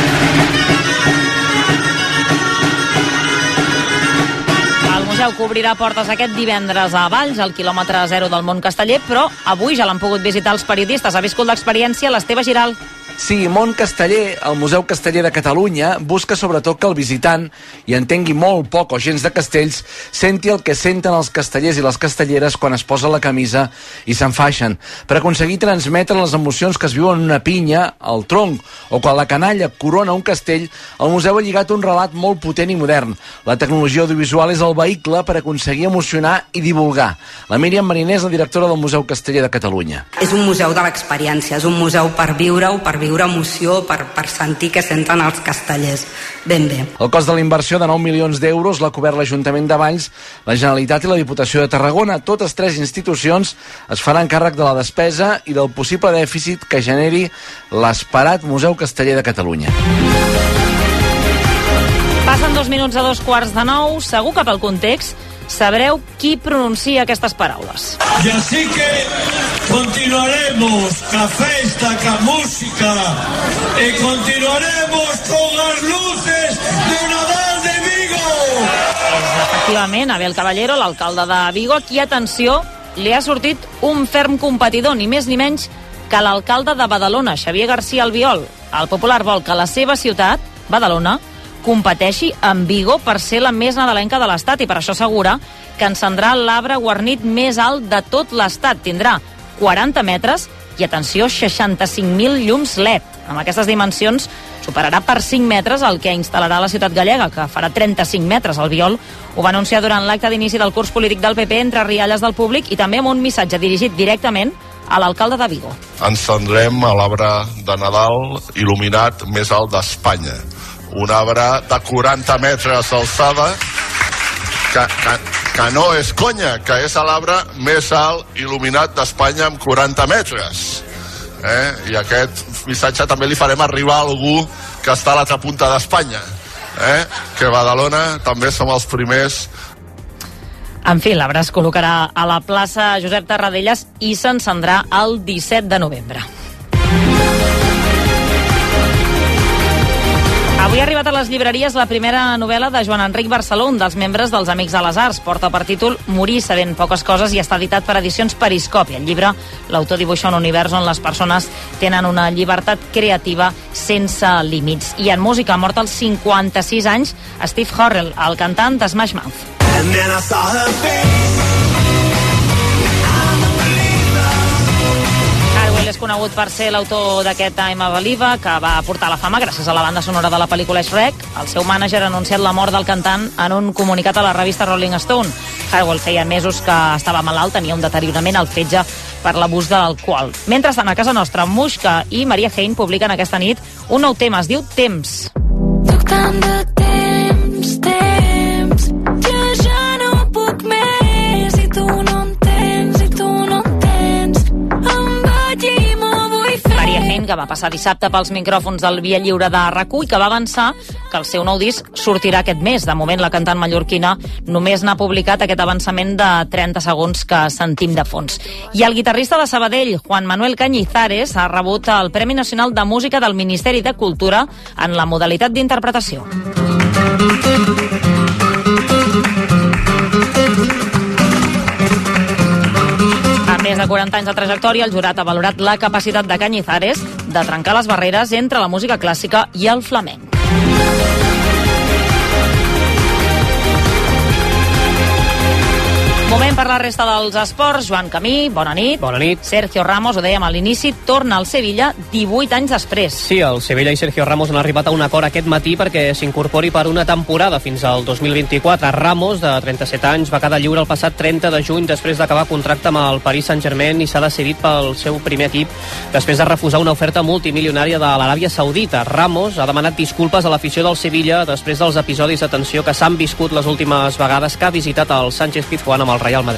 El museu cobrirà portes aquest divendres a Valls, al quilòmetre zero del món casteller, però avui ja l'han pogut visitar els periodistes. Ha viscut l'experiència l'Esteve Giral. Sí, Món Casteller, el Museu Casteller de Catalunya, busca sobretot que el visitant hi entengui molt poc o gens de castells, senti el que senten els castellers i les castelleres quan es posa la camisa i s'enfaixen, per aconseguir transmetre les emocions que es viuen en una pinya, al tronc, o quan la canalla corona un castell. El museu ha lligat un relat molt potent i modern. La tecnologia audiovisual és el vehicle per aconseguir emocionar i divulgar. La Míriam Mariner és la directora del Museu Casteller de Catalunya. És un museu de l'experiència, és un museu per viure-ho, per viure emoció, per, per sentir que senten els castellers ben bé. El cost de la inversió de nou milions d'euros l'ha cobert l'Ajuntament de Valls, la Generalitat i la Diputació de Tarragona. Totes tres institucions es faran càrrec de la despesa i del possible dèficit que generi l'esperat Museu Casteller de Catalunya. Passen dos minuts a dos quarts de nou. Segur que pel context sabreu qui pronuncia aquestes paraules. Y así que continuaremos ca festa, ca música y continuaremos con las luces de Nadal de Vigo. És efectivament Abel Caballero, l'alcalde de Vigo, qui, atenció, li ha sortit un ferm competidor, ni més ni menys que l'alcalde de Badalona, Xavier García Albiol. El Popular vol que la seva ciutat, Badalona, competeixi amb Vigo per ser la més nadalenca de l'Estat i per això assegura que encendrà l'arbre guarnit més alt de tot l'Estat. Tindrà quaranta metres i, atenció, seixanta-cinc mil llums L E D. Amb aquestes dimensions superarà per cinc metres el que instal·larà la ciutat gallega, que farà trenta-cinc metres. El Albiol ho va anunciar durant l'acte d'inici del curs polític del P P entre rialles del públic i també amb un missatge dirigit directament a l'alcalde de Vigo. Encendrem l'arbre de Nadal il·luminat més alt d'Espanya. Un arbre de quaranta metres d'alçada que, que, que no és conya, que és l'arbre més alt il·luminat d'Espanya amb quaranta metres. Eh? I aquest missatge també li farem arribar a algú que està a l'altra punta d'Espanya. Eh? Que a Badalona també som els primers. En fi, l'arbre es col·locarà a la plaça Josep Tarradellas i s'encendrà el disset de novembre. Avui ha arribat a les llibreries la primera novel·la de Joan Enric Barceló, un dels membres dels Amics de les Arts. Porta per títol Morir sabent poques coses i està editat per Edicions Periscopi. El llibre, l'autor dibuixa un univers on les persones tenen una llibertat creativa sense límits. I en música ha mort als cinquanta-sis anys Steve Horrell, el cantant de Smash Mouth. And then I saw her face. conegut per ser l'autor d'aquest I'm a Believer, que va portar a la fama gràcies a la banda sonora de la pel·lícula Shrek. El seu mànager ha anunciat la mort del cantant en un comunicat a la revista Rolling Stone. Hardwell feia mesos que estava malalt, tenia un deteriorament al fetge per l'abús de l'alcohol. Mentrestant, a casa nostra, Mushka i Maria Hein publiquen aquesta nit un nou tema, es diu Temps. Toc tant de temps, temps, jo ja no puc més, i tu no entens, i tu no entens, em vaig i m'ho vull fer. Maria Hein, que va passar dissabte pels micròfons del Via Lliure de RAC u i que va avançar que el seu nou disc sortirà aquest mes. De moment, la cantant mallorquina només n'ha publicat aquest avançament de trenta segons que sentim de fons. I el guitarrista de Sabadell, Juan Manuel Cañizares, ha rebut el Premi Nacional de Música del Ministeri de Cultura en la modalitat d'interpretació. Amb més de quaranta anys de trajectòria, el jurat ha valorat la capacitat de Cañizares de trencar les barreres entre la música clàssica i el flamenc. Moment per la resta dels esports. Joan Camí, bona nit. Bona nit. Sergio Ramos, ho dèiem a l'inici, torna al Sevilla divuit anys després. Sí, el Sevilla i Sergio Ramos han arribat a un acord aquest matí perquè s'incorpori per una temporada fins al dos mil vint-i-quatre. Ramos, de trenta-set anys, va quedar lliure el passat trenta de juny després d'acabar contracte amb el Paris Saint-Germain i s'ha decidit pel seu primer equip després de refusar una oferta multimilionària de l'Aràbia Saudita. Ramos ha demanat disculpes a l'afició del Sevilla després dels episodis de tensió que s'han viscut les últimes vegades que ha visitat el Sánchez-Pizjuán amb el Real Madrid.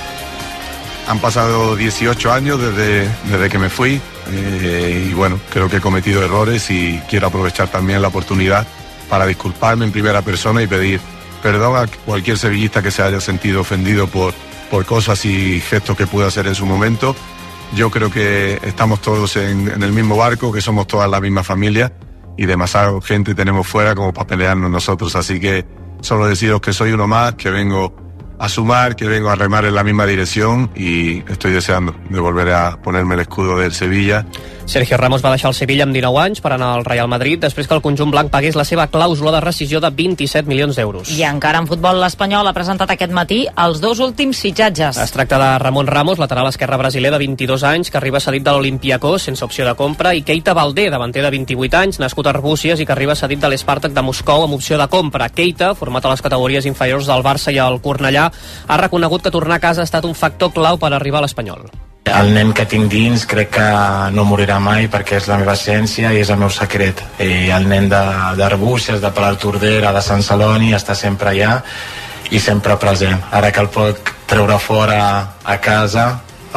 Han pasado dieciocho años desde, desde que me fui eh, y bueno, creo que he cometido errores y quiero aprovechar también la oportunidad para disculparme en primera persona y pedir perdón a cualquier sevillista que se haya sentido ofendido por, por cosas y gestos que pude hacer en su momento. Yo creo que estamos todos en, en el mismo barco, que somos todas la misma familia y demasiada gente tenemos fuera como para pelearnos nosotros, así que solo deciros que soy uno más, que vengo a sumar, que vengo a remar en la misma dirección y estoy deseando de volver a ponerme el escudo del Sevilla. Sergio Ramos va deixar el Sevilla amb dinou anys per anar al Real Madrid després que el conjunt blanc pagués la seva clàusula de rescisió de vint-i-set milions d'euros. I encara en futbol, l'Espanyol ha presentat aquest matí els dos últims fitxatges. Es tracta de Ramon Ramos, lateral esquerre brasiler de vint-i-dos anys, que arriba cedit de l'Olympiacos sense opció de compra, i Keita Baldé, davanter de vint-i-vuit anys, nascut a Arbúcies i que arriba cedit de l'Spartak de Moscou amb opció de compra. Keita, format a les categories inferiors del Barça i el Cornellà, ha reconegut que tornar a casa ha estat un factor clau per arribar a l'Espanyol. El nen que tinc dins crec que no morirà mai perquè és la meva essència i és el meu secret. I el nen d'Arbúcies, de, de Palau Tordera, de Sant Celoni està sempre allà i sempre present. Ara que el puc treure fora a casa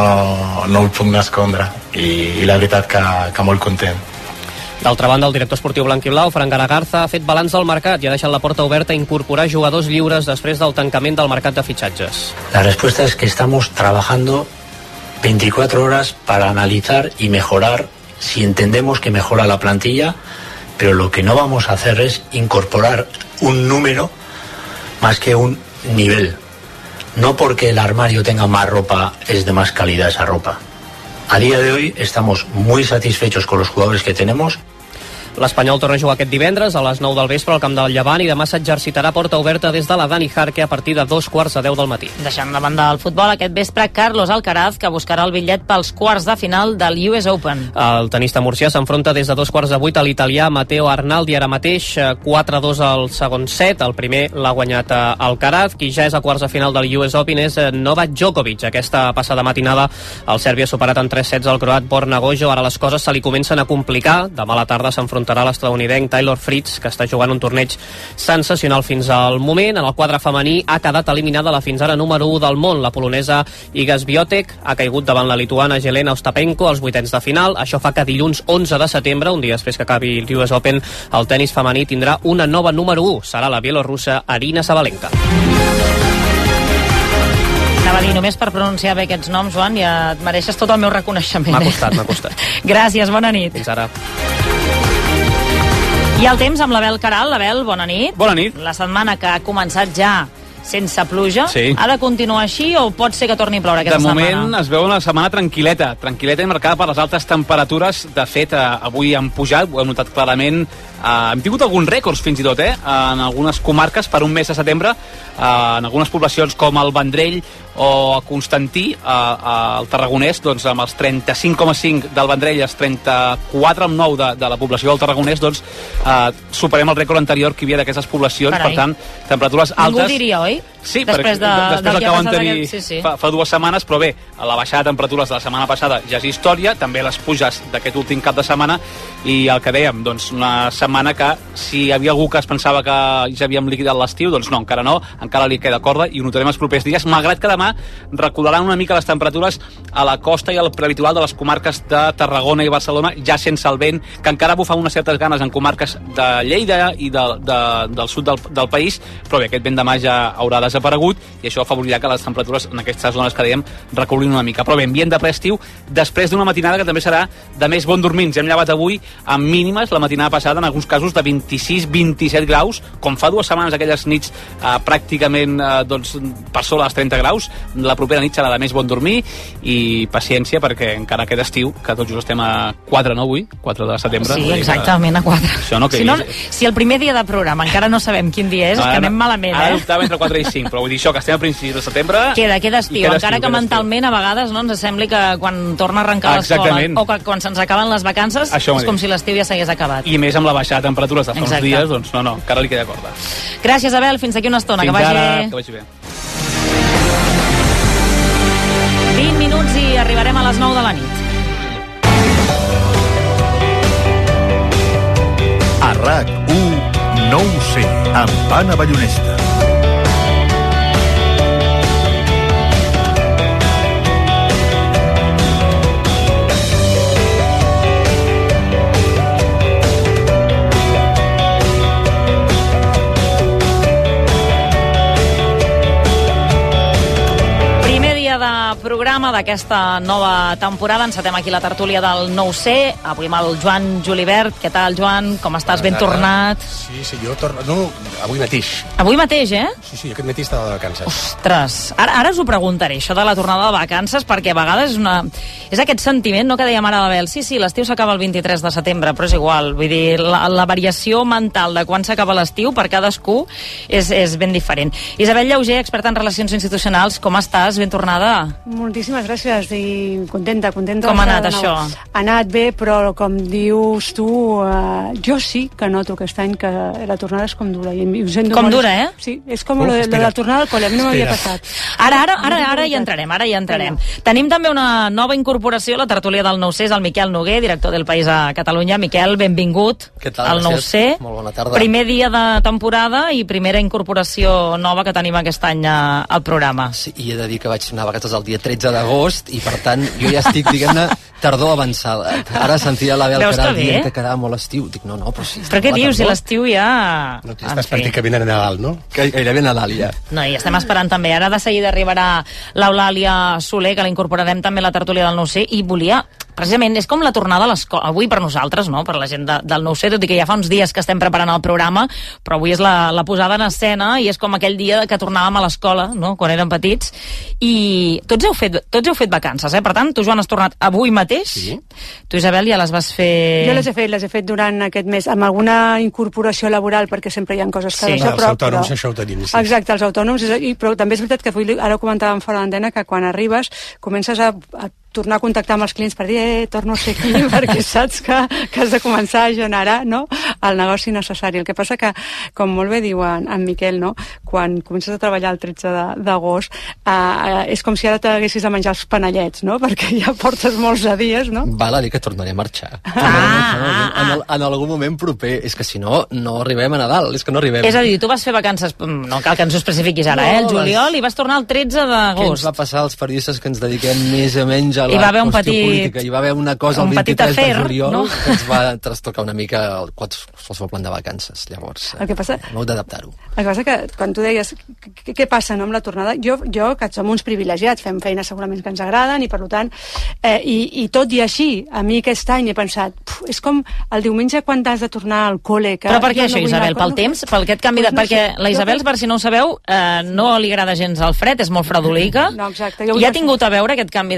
no, no el puc escondre i, i la veritat que, que molt content. D'altra banda, el director esportiu blanquiblau, Fran Garagarza, ha fet balanç del mercat i ha deixat la porta oberta a incorporar jugadors lliures després del tancament del mercat de fitxatges. La respuesta es que estamos trabajando veinticuatro horas para analizar y mejorar si entendemos que mejora la plantilla, pero lo que no vamos a hacer es incorporar un número más que un nivel. No porque el armario tenga más ropa es de más calidad esa ropa. A día de hoy estamos muy satisfechos con los jugadores que tenemos. L'Espanyol torna a jugar aquest divendres a les nou del vespre al camp del Llevant i demà s'exercitarà porta oberta des de la Dani Jarque a partir de dos quarts de deu del matí. Deixant de banda el futbol, aquest vespre Carlos Alcaraz, que buscarà el bitllet pels quarts de final del U S Open. El tenista murcià s'enfronta des de dos quarts de vuit a l'italià Matteo Arnaldi, ara mateix quatre a dos al segon set. El primer l'ha guanyat Alcaraz. Qui ja és a quarts de final del U S Open és Novak Djokovic. Aquesta passada matinada el serbi ha superat en tres sets el croat Borna Gojo. Ara les coses se li comencen a complicar. Demà a la tarda s'enfrontarà l'estadounidenc Taylor Fritz, que està jugant un torneig sensacional fins al moment. En el quadre femení ha quedat eliminada la fins ara número u del món. La polonesa Iga Swiatek ha caigut davant la lituana Jelena Ostapenko als vuitens de final. Això fa que dilluns onze de setembre, un dia després que acabi el U S Open, el tenis femení tindrà una nova número u. Serà la bielorussa Arina Sabalenka. Anava a dir, només per pronunciar bé aquests noms, Joan, ja et mereixes tot el meu reconeixement. M'ha costat, m'ha costat. Gràcies, bona nit. Fins ara. I el temps amb l'Abel Caral. Abel, bona nit. Bona nit. La setmana que ha començat ja sense pluja, sí. Ha de continuar així o pot ser que torni a ploure aquesta setmana? De moment es veu una setmana tranquil·leta, tranquil·leta i marcada per les altes temperatures. De fet, avui han pujat, ho hem notat clarament, Uh, hem tingut alguns rècords fins i tot, eh? Uh, en algunes comarques per un mes de setembre, uh, en algunes poblacions com el Vendrell o a Constantí, uh, uh, el Tarragonès, doncs amb els trenta-cinc coma cinc del Vendrell, els trenta-quatre coma nou de, de la població del Tarragonès, doncs uh, superem el rècord anterior que hi havia d'aquestes poblacions. Carai. Per tant, temperatures altes. Ningú diria, oi? Sí, després, de, després del que vam tenir aquest... sí, sí. Fa, fa dues setmanes, però bé, la baixada de temperatures de la setmana passada ja és història, també les puges d'aquest últim cap de setmana, i el que dèiem, doncs una setmana que si hi havia algú que es pensava que ja havíem liquidat l'estiu, doncs no, encara no, encara li queda corda i ho notarem els propers dies, malgrat que demà recolaran una mica les temperatures a la costa i al prelitoral de les comarques de Tarragona i Barcelona, ja sense el vent, que encara bufa unes certes ganes en comarques de Lleida i de, de, del sud del, del país, però bé, aquest vent demà ja haurà desaparegut i això afavorirà que les temperatures en aquestes zones que dèiem recolin una mica. Però bé, ambient de ple estiu després d'una matinada que també serà de més bon dormir. Ens hem llevat avui amb mínimes la matinada passada, en alguns casos de vint-i-sis vint-i-set graus, com fa dues setmanes aquelles nits eh, pràcticament eh, doncs, per sobre dels trenta graus. La propera nit serà de més bon dormir i paciència perquè encara aquest estiu, que tots just estem a quatre, no avui? quatre de setembre. Sí, exactament, a quatre. Això no, que si, no, si el primer dia de programa encara no sabem quin dia és, no, és que anem malament, eh? Ara dubtava entre quatre i cinc, però vull dir això, que estem a principis de setembre... Queda, queda estiu, queda encara estiu, que mentalment a vegades no ens sembli que quan torna a arrencar l'escola o que quan se'ns acaben les vacances això és com si l'estiu ja s'hagués acabat. I més amb la baixada de temperatures de fa uns Exacte. dies, doncs no, no, encara li queda corda. Gràcies, Abel, fins aquí una estona. Fins que vagi... ara, que vagi bé. vint minuts i arribarem a les nou de la nit. A RAC u, no ho sé, amb Anna Ballonesta. Programa d'aquesta nova temporada. Encetem aquí la tertúlia del nou C. Avui amb el Joan Julibert. Què tal, Joan? Com estàs? Ben tornat? Sí, sí, jo torno... No, avui mateix. Avui mateix, eh? Sí, sí, aquest matí estava de vacances. Ostres, ara, ara us ho preguntaré, això de la tornada de vacances, perquè a vegades és, una... és aquest sentiment, no?, que dèiem ara d'Abel. Sí, sí, l'estiu s'acaba el vint-i-tres de setembre, però és igual. Vull dir, la, la variació mental de quan s'acaba l'estiu per cadascú és, és ben diferent. Isabel Llauger, experta en relacions institucionals, com estàs? Ben tornada? Moltíssimes gràcies i contenta, contenta. Com ha anat això? Ha anat bé, però com dius tu, uh, jo sí que noto aquest any que la tornada és com dura. I ho sento com molt... dura, eh? Sí, és com uh, lo de, de la tornada al col·le, a mi no m'havia passat. Ara, ara, ara, ara hi entrarem, ara hi entrarem. Tenim també una nova incorporació a la tertúlia del nou C, és el Miquel Noguer, director del País a Catalunya. Miquel, benvingut al nou C. Molt bona tarda. Primer dia de temporada i primera incorporació nova que tenim aquest any al programa. Sí, i he de dir que vaig anar a vacances el dia tretze d'agost i per tant jo ja estic, diguem-ne, tardor avançada. Ara sentia la Bel Caral dient que quedava molt estiu. Dic, no, no, però sí. Però què dius, si l'estiu ja... No, estàs pràcticament a Nadal, no? Que gairebé Nadal, ja. No, i estem esperant també. Ara de seguida arribarà l'Eulàlia Soler, que la incorporarem també a la tertúlia del nou C, i volia... Precisament, és com la tornada a l'escola. Avui per nosaltres, no?, per la gent de, del nou C, tot i que ja fa uns dies que estem preparant el programa, però avui és la, la posada en escena i és com aquell dia que tornàvem a l'escola, no?, quan érem petits. I tots heu fet, tots heu fet vacances, eh? Per tant, tu, Joan, has tornat avui mateix. Sí. Tu, Isabel, ja les vas fer... Jo les he fet, les he fet durant aquest mes, amb alguna incorporació laboral, perquè sempre hi ha coses que... Sí, no, els autònoms però... això ho tenim. Sí. Exacte, els autònoms, però també és veritat que avui, ara ho comentàvem fora d'antena, que quan arribes comences a, a tornar a contactar amb els clients per dir, eh, torno a ser aquí, perquè saps que, que has de començar a generar, no?, el negoci necessari. El que passa que, com molt bé diu en, en Miquel, no?, quan comences a treballar el tretze d'agost, eh, és com si ara t'haguessis de menjar els panellets, no?, perquè ja portes molts de dies, no? Val a dir que tornaré a marxar. Ah, ah, en, el, en algun moment proper. És que si no, no arribem a Nadal, és que no arribem. És a dir, tu vas fer vacances, no cal que ens ho especifiquis ara, no, eh, el juliol, i vas tornar el tretze d'agost. Què ens va passar als periodistes que ens dediquem més o menys a la qüestió petit, política? Hi va haver una cosa el vint-i-tres afer, de juliol, no?, que ens va trastocar una mica el, qualsevol plan de vacances. Llavors, el que passa, m'heu d'adaptar-ho. El que passa que, quan tu deies què, què passa, no?, amb la tornada, jo, jo que som uns privilegiats, fem feines segurament que ens agraden i per tant, eh, i, i tot i així, a mi aquest any he pensat, puf, és com el diumenge quan has de tornar al col·le. Que però per què això, no Isabel? Pel no? temps? Per aquest canvi de... Pues no perquè sé. La Isabel, per si no ho sabeu, eh, no li agrada gens el fred, és molt fredolica. No, exacte. Ja ha tingut a veure aquest canvi de temps i aquesta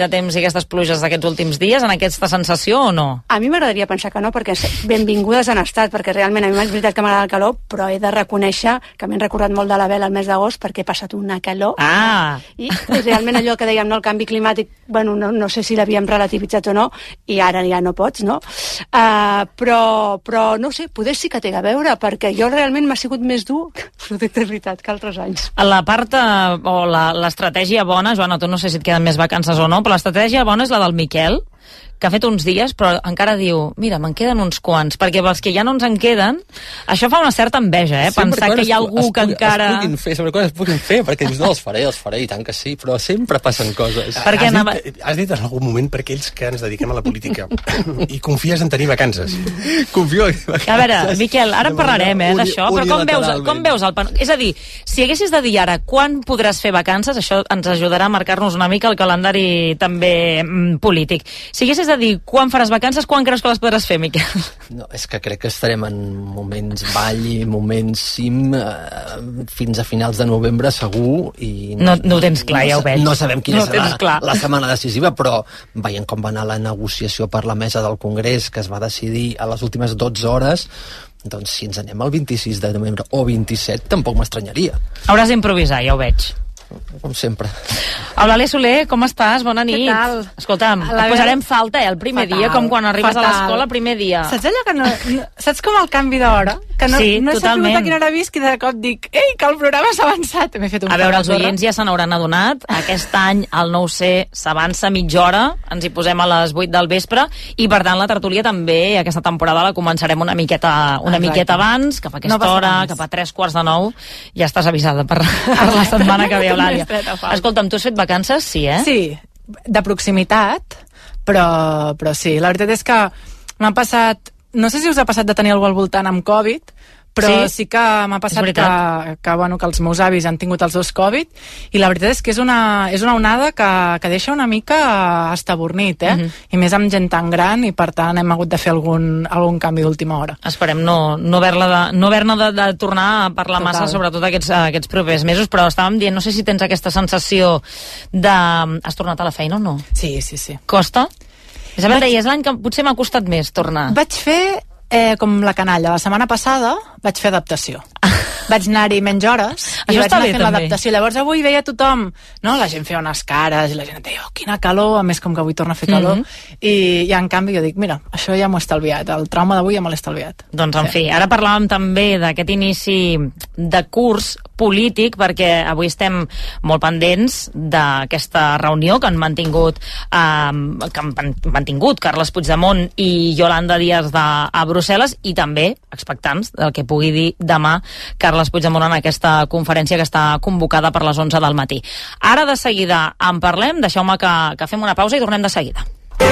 aquestes pluges d'aquests últims dies, en aquesta sensació o no? A mi m'agradaria pensar que no, perquè benvingudes han estat, perquè realment a mi és veritat que m'agrada el calor, però he de reconèixer que m'he recordat molt de la vela al mes d'agost perquè he passat una calor. Ah! I realment allò que dèiem, no, el canvi climàtic, bueno, no, no sé si l'havíem relativitzat o no, i ara ja no pots, no? Uh, però, però no sé, poder sí que té a veure, perquè jo realment m'ha sigut més dur, però de veritat, que altres anys. La part, eh, o l'estratègia bona, Joana, tu no sé si et queden més vacances o no, però l'estratègia bona és la del Miquel, que ha fet uns dies, però encara diu, mira, me'n queden uns quants, perquè els que ja no ens en queden, això fa una certa enveja, eh? Sempre Pensar que hi ha algú es, que encara... Es puguin fer, sempre quan es puguin fer, perquè dius, no, els faré, els faré, i tant que sí, però sempre passen coses. Perquè has, anava... dit, has dit en algun moment per aquells que ens dediquem a la política i confies en tenir vacances. Confio en vacances. A veure, Miquel, ara parlarem eh, d'això, però com veus, com veus el panorama? És a dir, si haguessis de dir ara quan podràs fer vacances, això ens ajudarà a marcar-nos una mica el calendari també mm, polític. Si haguessis de dir quan faràs vacances, quan creus que les podràs fer, Miquel? No, és que crec que estarem en moments ball i moments cim eh, fins a finals de novembre segur i no, no ho tens clar, no, ja ho veig. No sabem quina no serà la, la setmana decisiva, però veient com va anar la negociació per la mesa del Congrés, que es va decidir a les últimes dotze hores, doncs si ens anem al vint-i-sis de novembre o vint-i-set, tampoc m'estranyaria. Hauràs d'improvisar, ja ho veig. Com sempre. Eulàlia Soler, com estàs? Bona nit. Què tal? Escolta'm, et posarem falta, eh, el primer Fatal. dia, com quan arribes Fatal. a l'escola, primer dia. Saps allò que no... no saps com el canvi d'hora? Que no, sí, no he sabut a quina hora visc i de cop dic, ei, que el programa s'ha avançat. M'he fet un a veure, els oients ja se n'hauran adonat. Aquest any el nou C s'avança mitja hora, ens hi posem a les vuit del vespre, i per tant la tertúlia també, aquesta temporada la començarem una miqueta, una Exacte. miqueta abans, cap a aquesta no hora, cap a tres quarts de nou. Ja estàs avisada per, per la setmana que ve, Eulàlia. Escolta'm, tu has fet vacances? Sí, eh? Sí, de proximitat, però, però sí, la veritat és que m'ha passat, no sé si us ha passat de tenir algú al voltant amb Covid, però sí, sí que m'ha passat que, que, bueno, que els meus avis han tingut els dos Covid, i la veritat és que és una, és una onada que, que deixa una mica estabornit, eh? Mm-hmm. I més amb gent tan gran, i per tant hem hagut de fer algun, algun canvi d'última hora. Esperem no, no haver-ne de, no haver de, de tornar a parlar Total. massa, sobretot aquests, aquests propers mesos, però estàvem dient, no sé si tens aquesta sensació de... Has tornat a la feina o no? Sí, sí, sí. Costa? És a veure, Vaig... és l'any que potser m'ha costat més tornar. Vaig fer eh, com la canalla. La setmana passada vaig fer adaptació. Vaig anar-hi menys hores i vaig anar fent l'adaptació. Llavors avui veia tothom, no? La gent feia unes cares i la gent deia, oh, quina calor, a més com que avui torna a fer calor. Mm-hmm. I, I en canvi jo dic, mira, això ja m'ho he estalviat, el trauma d'avui ja me l'he estalviat. Doncs en sí. fi, ara parlàvem també d'aquest inici de curs polític, perquè avui estem molt pendents d'aquesta reunió que han mantingut eh, que han mantingut Carles Puigdemont i Yolanda Díaz de, a Brussel·les, i també expectants del que pugui dir demà Carles Puigdemont en aquesta conferència que està convocada per les onze del matí. Ara de seguida en parlem, deixeu-me que, que fem una pausa i tornem de seguida.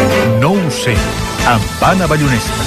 No ho sé, amb Anna Ballonesta.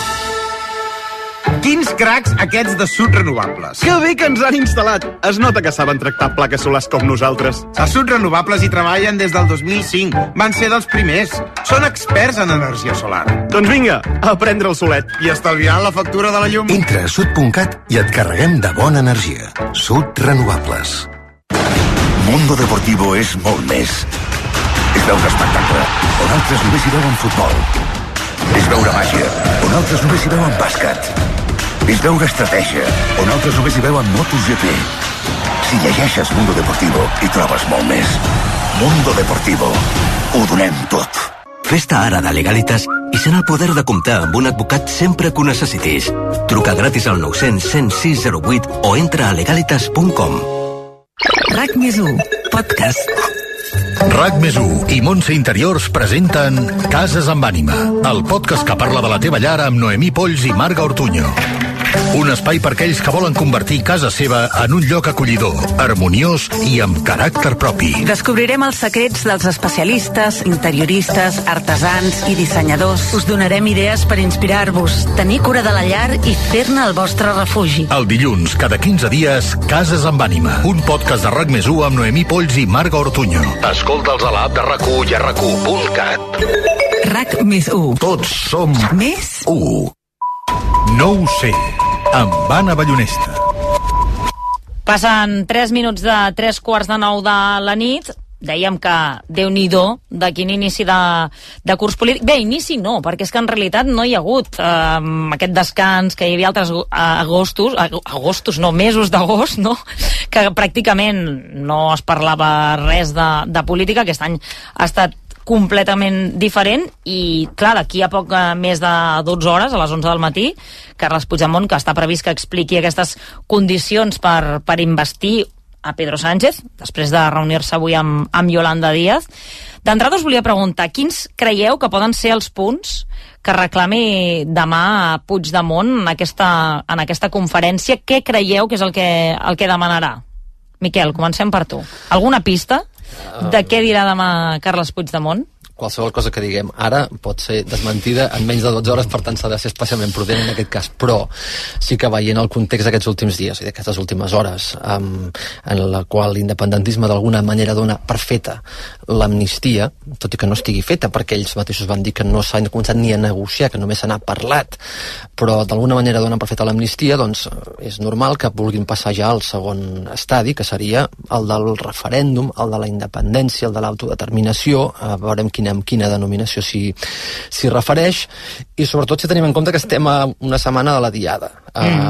Quins cracs aquests de Sud Renovables. Que bé que ens han instal·lat. Es nota que saben tractar plaques solars com nosaltres. A Sud Renovables hi treballen des del dos mil cinc. Van ser dels primers. Són experts en energia solar. Doncs vinga, a prendre el solet. I estalviant la factura de la llum. Entra a sud punt cat i et carreguem de bona energia. Sud Renovables. Mundo Deportivo és molt més. És veure espectacle, on altres només hi veuen futbol. És veure màgia, on altres només hi veuen bàsquet. És veure estratègia, on altres només hi veuen MotoGP. Si llegeixes Mundo Deportivo, hi trobes molt més. Mundo Deportivo. Ho donem tot. Fes-te ara de Legalitas i sent el poder de comptar amb un advocat sempre que ho necessitis. Truca gratis al nou cents, cent sis zero vuit o entra a legalitas punt com. RAC més u, podcast. RAC més u i Montse Interiors presenten Cases amb ànima, el podcast que parla de la teva llar amb Noemí Polls i Marga Ortuño. Un espai per aquells que volen convertir casa seva en un lloc acollidor, harmoniós i amb caràcter propi. Descobrirem els secrets dels especialistes, interioristes, artesans i dissenyadors. Us donarem idees per inspirar-vos, tenir cura de la llar i fer-ne el vostre refugi. El dilluns, cada quinze dies, Cases amb ànima, un podcast de RAC més u amb Noemí Polls i Marga Ortuño. Escolta'ls a l'app de RAC u i a rac u punt cat. RAC més u. Tots som més u. No ho sé, amb Anna Ballonesta. Passen tres minuts de tres quarts de nou de la nit. dèiem que Déu-n'hi-do de quin inici de, de curs polític. Bé, inici no, perquè és que en realitat no hi ha hagut eh, aquest descans, que hi havia altres agostos, agostos no, mesos d'agost, no? Que pràcticament no es parlava res de, de política. Aquest any ha estat completament diferent i, clar, d'aquí a poc més de dotze hores, a les onze del matí, Carles Puigdemont, que està previst que expliqui aquestes condicions per, per investir a Pedro Sánchez, després de reunir-se avui amb, amb Yolanda Díaz. D'entrada us volia preguntar, quins creieu que poden ser els punts que reclami demà a Puigdemont en aquesta, en aquesta conferència? Què creieu que és el que, el que demanarà? Miquel, comencem per tu. Alguna pista de què dirà demà Carles Puigdemont? Qualsevol cosa que diguem ara pot ser desmentida en menys de dotze hores, per tant s'ha de ser especialment prudent en aquest cas, però sí que veient el context d'aquests últims dies i d'aquestes últimes hores, um, en la qual l'independentisme d'alguna manera dona per feta l'amnistia, tot i que no estigui feta, perquè ells mateixos van dir que no s'ha començat ni a negociar, que només se n'ha parlat, però d'alguna manera dona per feta l'amnistia, doncs és normal que vulguin passar ja al segon estadi, que seria el del referèndum, el de la independència, el de l'autodeterminació. A veurem quina amb quina denominació s'hi si refereix, i sobretot si tenim en compte que estem a una setmana de la Diada. Mm.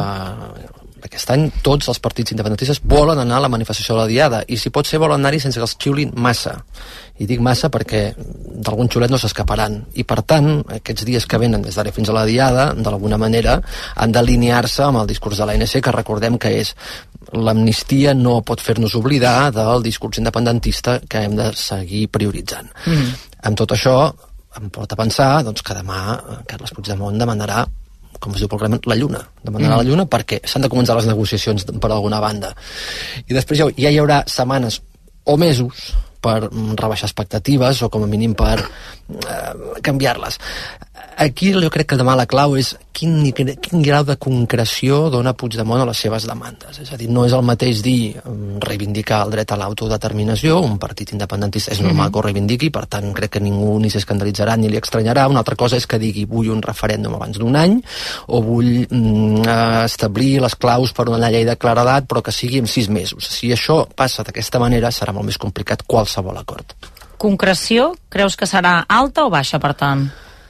Uh, aquest any tots els partits independentistes volen anar a la manifestació de la Diada, i si pot ser volen anar-hi sense que els xiulin massa. I dic massa perquè d'algun xulet no s'escaparan, i per tant aquests dies que venen des d'ara fins a la Diada d'alguna manera han d'alinear-se amb el discurs de l'A N C, que recordem que és l'amnistia no pot fer-nos oblidar del discurs independentista que hem de seguir prioritzant. Mm. Amb tot això em porta a pensar doncs, que demà Carles Puigdemont demanarà, com es diu popularment, la lluna. Demanarà mm. la lluna perquè s'han de començar les negociacions per alguna banda. I després ja, ja hi haurà setmanes o mesos per rebaixar expectatives o com a mínim per eh, canviar-les. Aquí jo crec que demà la clau és quin, quin grau de concreció dona Puigdemont a les seves demandes. És a dir, no és el mateix dir reivindicar el dret a l'autodeterminació, un partit independentista és normal que ho reivindiqui, per tant crec que ningú ni s'escandalitzarà ni li estranyarà. Una altra cosa és que digui vull un referèndum abans d'un any o vull mm, establir les claus per una llei de claredat però que sigui en sis mesos. Si això passa d'aquesta manera serà molt més complicat qualsevol acord. Concreció, creus que serà alta o baixa, per tant?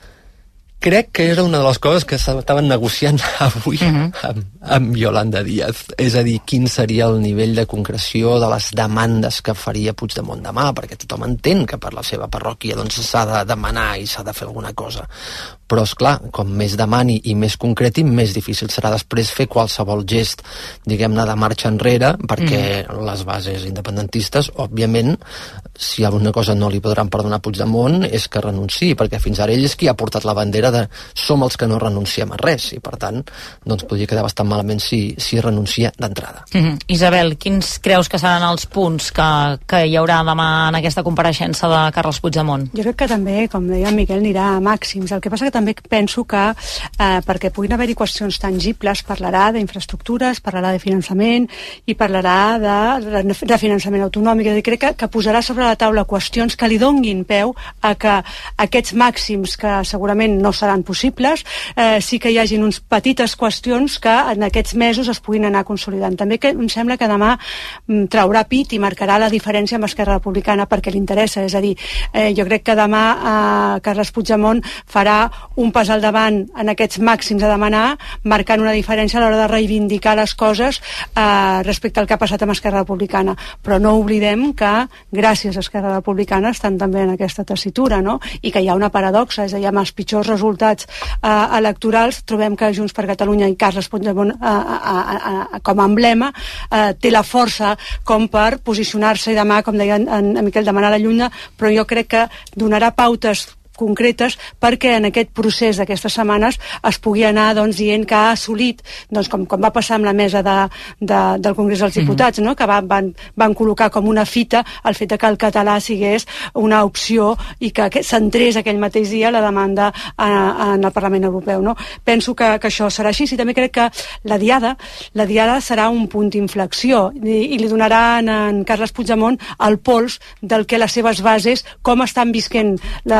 Crec que era una de les coses que estaven negociant avui uh-huh. amb, amb Yolanda Díaz. És a dir, quin seria el nivell de concreció de les demandes que faria Puigdemont demà, perquè tothom entén que per la seva parròquia doncs, s'ha de demanar i s'ha de fer alguna cosa. Però, esclar, com més demani i més concreti, més difícil serà després fer qualsevol gest, diguem-ne, de marxa enrere, perquè mm. les bases independentistes, òbviament, si alguna cosa no li podran perdonar a Puigdemont és que renunciï, perquè fins ara ell és qui ha portat la bandera de som els que no renunciem a res, i per tant, doncs podria quedar bastant malament si, si renuncia d'entrada. Mm-hmm. Isabel, quins creus que seran els punts que, que hi haurà demà en aquesta compareixença de Carles Puigdemont? Jo crec que també, com deia Miquel, anirà a màxims. El que passa que també penso que eh, perquè puguin haver-hi qüestions tangibles, parlarà d'infraestructures, parlarà de finançament i parlarà de, de finançament autonòmic. I crec que, que posarà sobre la taula qüestions que li donguin peu a que aquests màxims, que segurament no seran possibles, eh, sí que hi hagin uns petites qüestions que en aquests mesos es puguin anar consolidant. També que em sembla que demà m, traurà pit i marcarà la diferència amb Esquerra Republicana perquè li interessa. És a dir, eh, jo crec que demà eh, Carles Puigdemont farà un pas al davant en aquests màxims a demanar, marcant una diferència a l'hora de reivindicar les coses eh, respecte al que ha passat amb Esquerra Republicana. Però no oblidem que gràcies a Esquerra Republicana estan també en aquesta tessitura, no? I que hi ha una paradoxa, és a dir, amb els pitjors resultats eh, electorals trobem que Junts per Catalunya i Carles Puigdemont eh, eh, eh, com a emblema eh, té la força com per posicionar-se i demà, com deia en, en Miquel, demanar la lluna, però jo crec que donarà pautes concretes perquè en aquest procés d'aquestes setmanes es pugui anar doncs, dient que ha assolit, doncs, com, com va passar amb la mesa de, de, del Congrés dels Diputats, mm-hmm. no? que van, van, van col·locar com una fita el fet que el català sigués una opció i que, que s'entrés aquell mateix dia la demanda a, a, en el Parlament Europeu. No? Penso que, que això serà així, i també crec que la Diada, la Diada serà un punt d'inflexió i, i li donarà a en Carles Puigdemont el pols del que les seves bases, com estan visquent la, les seves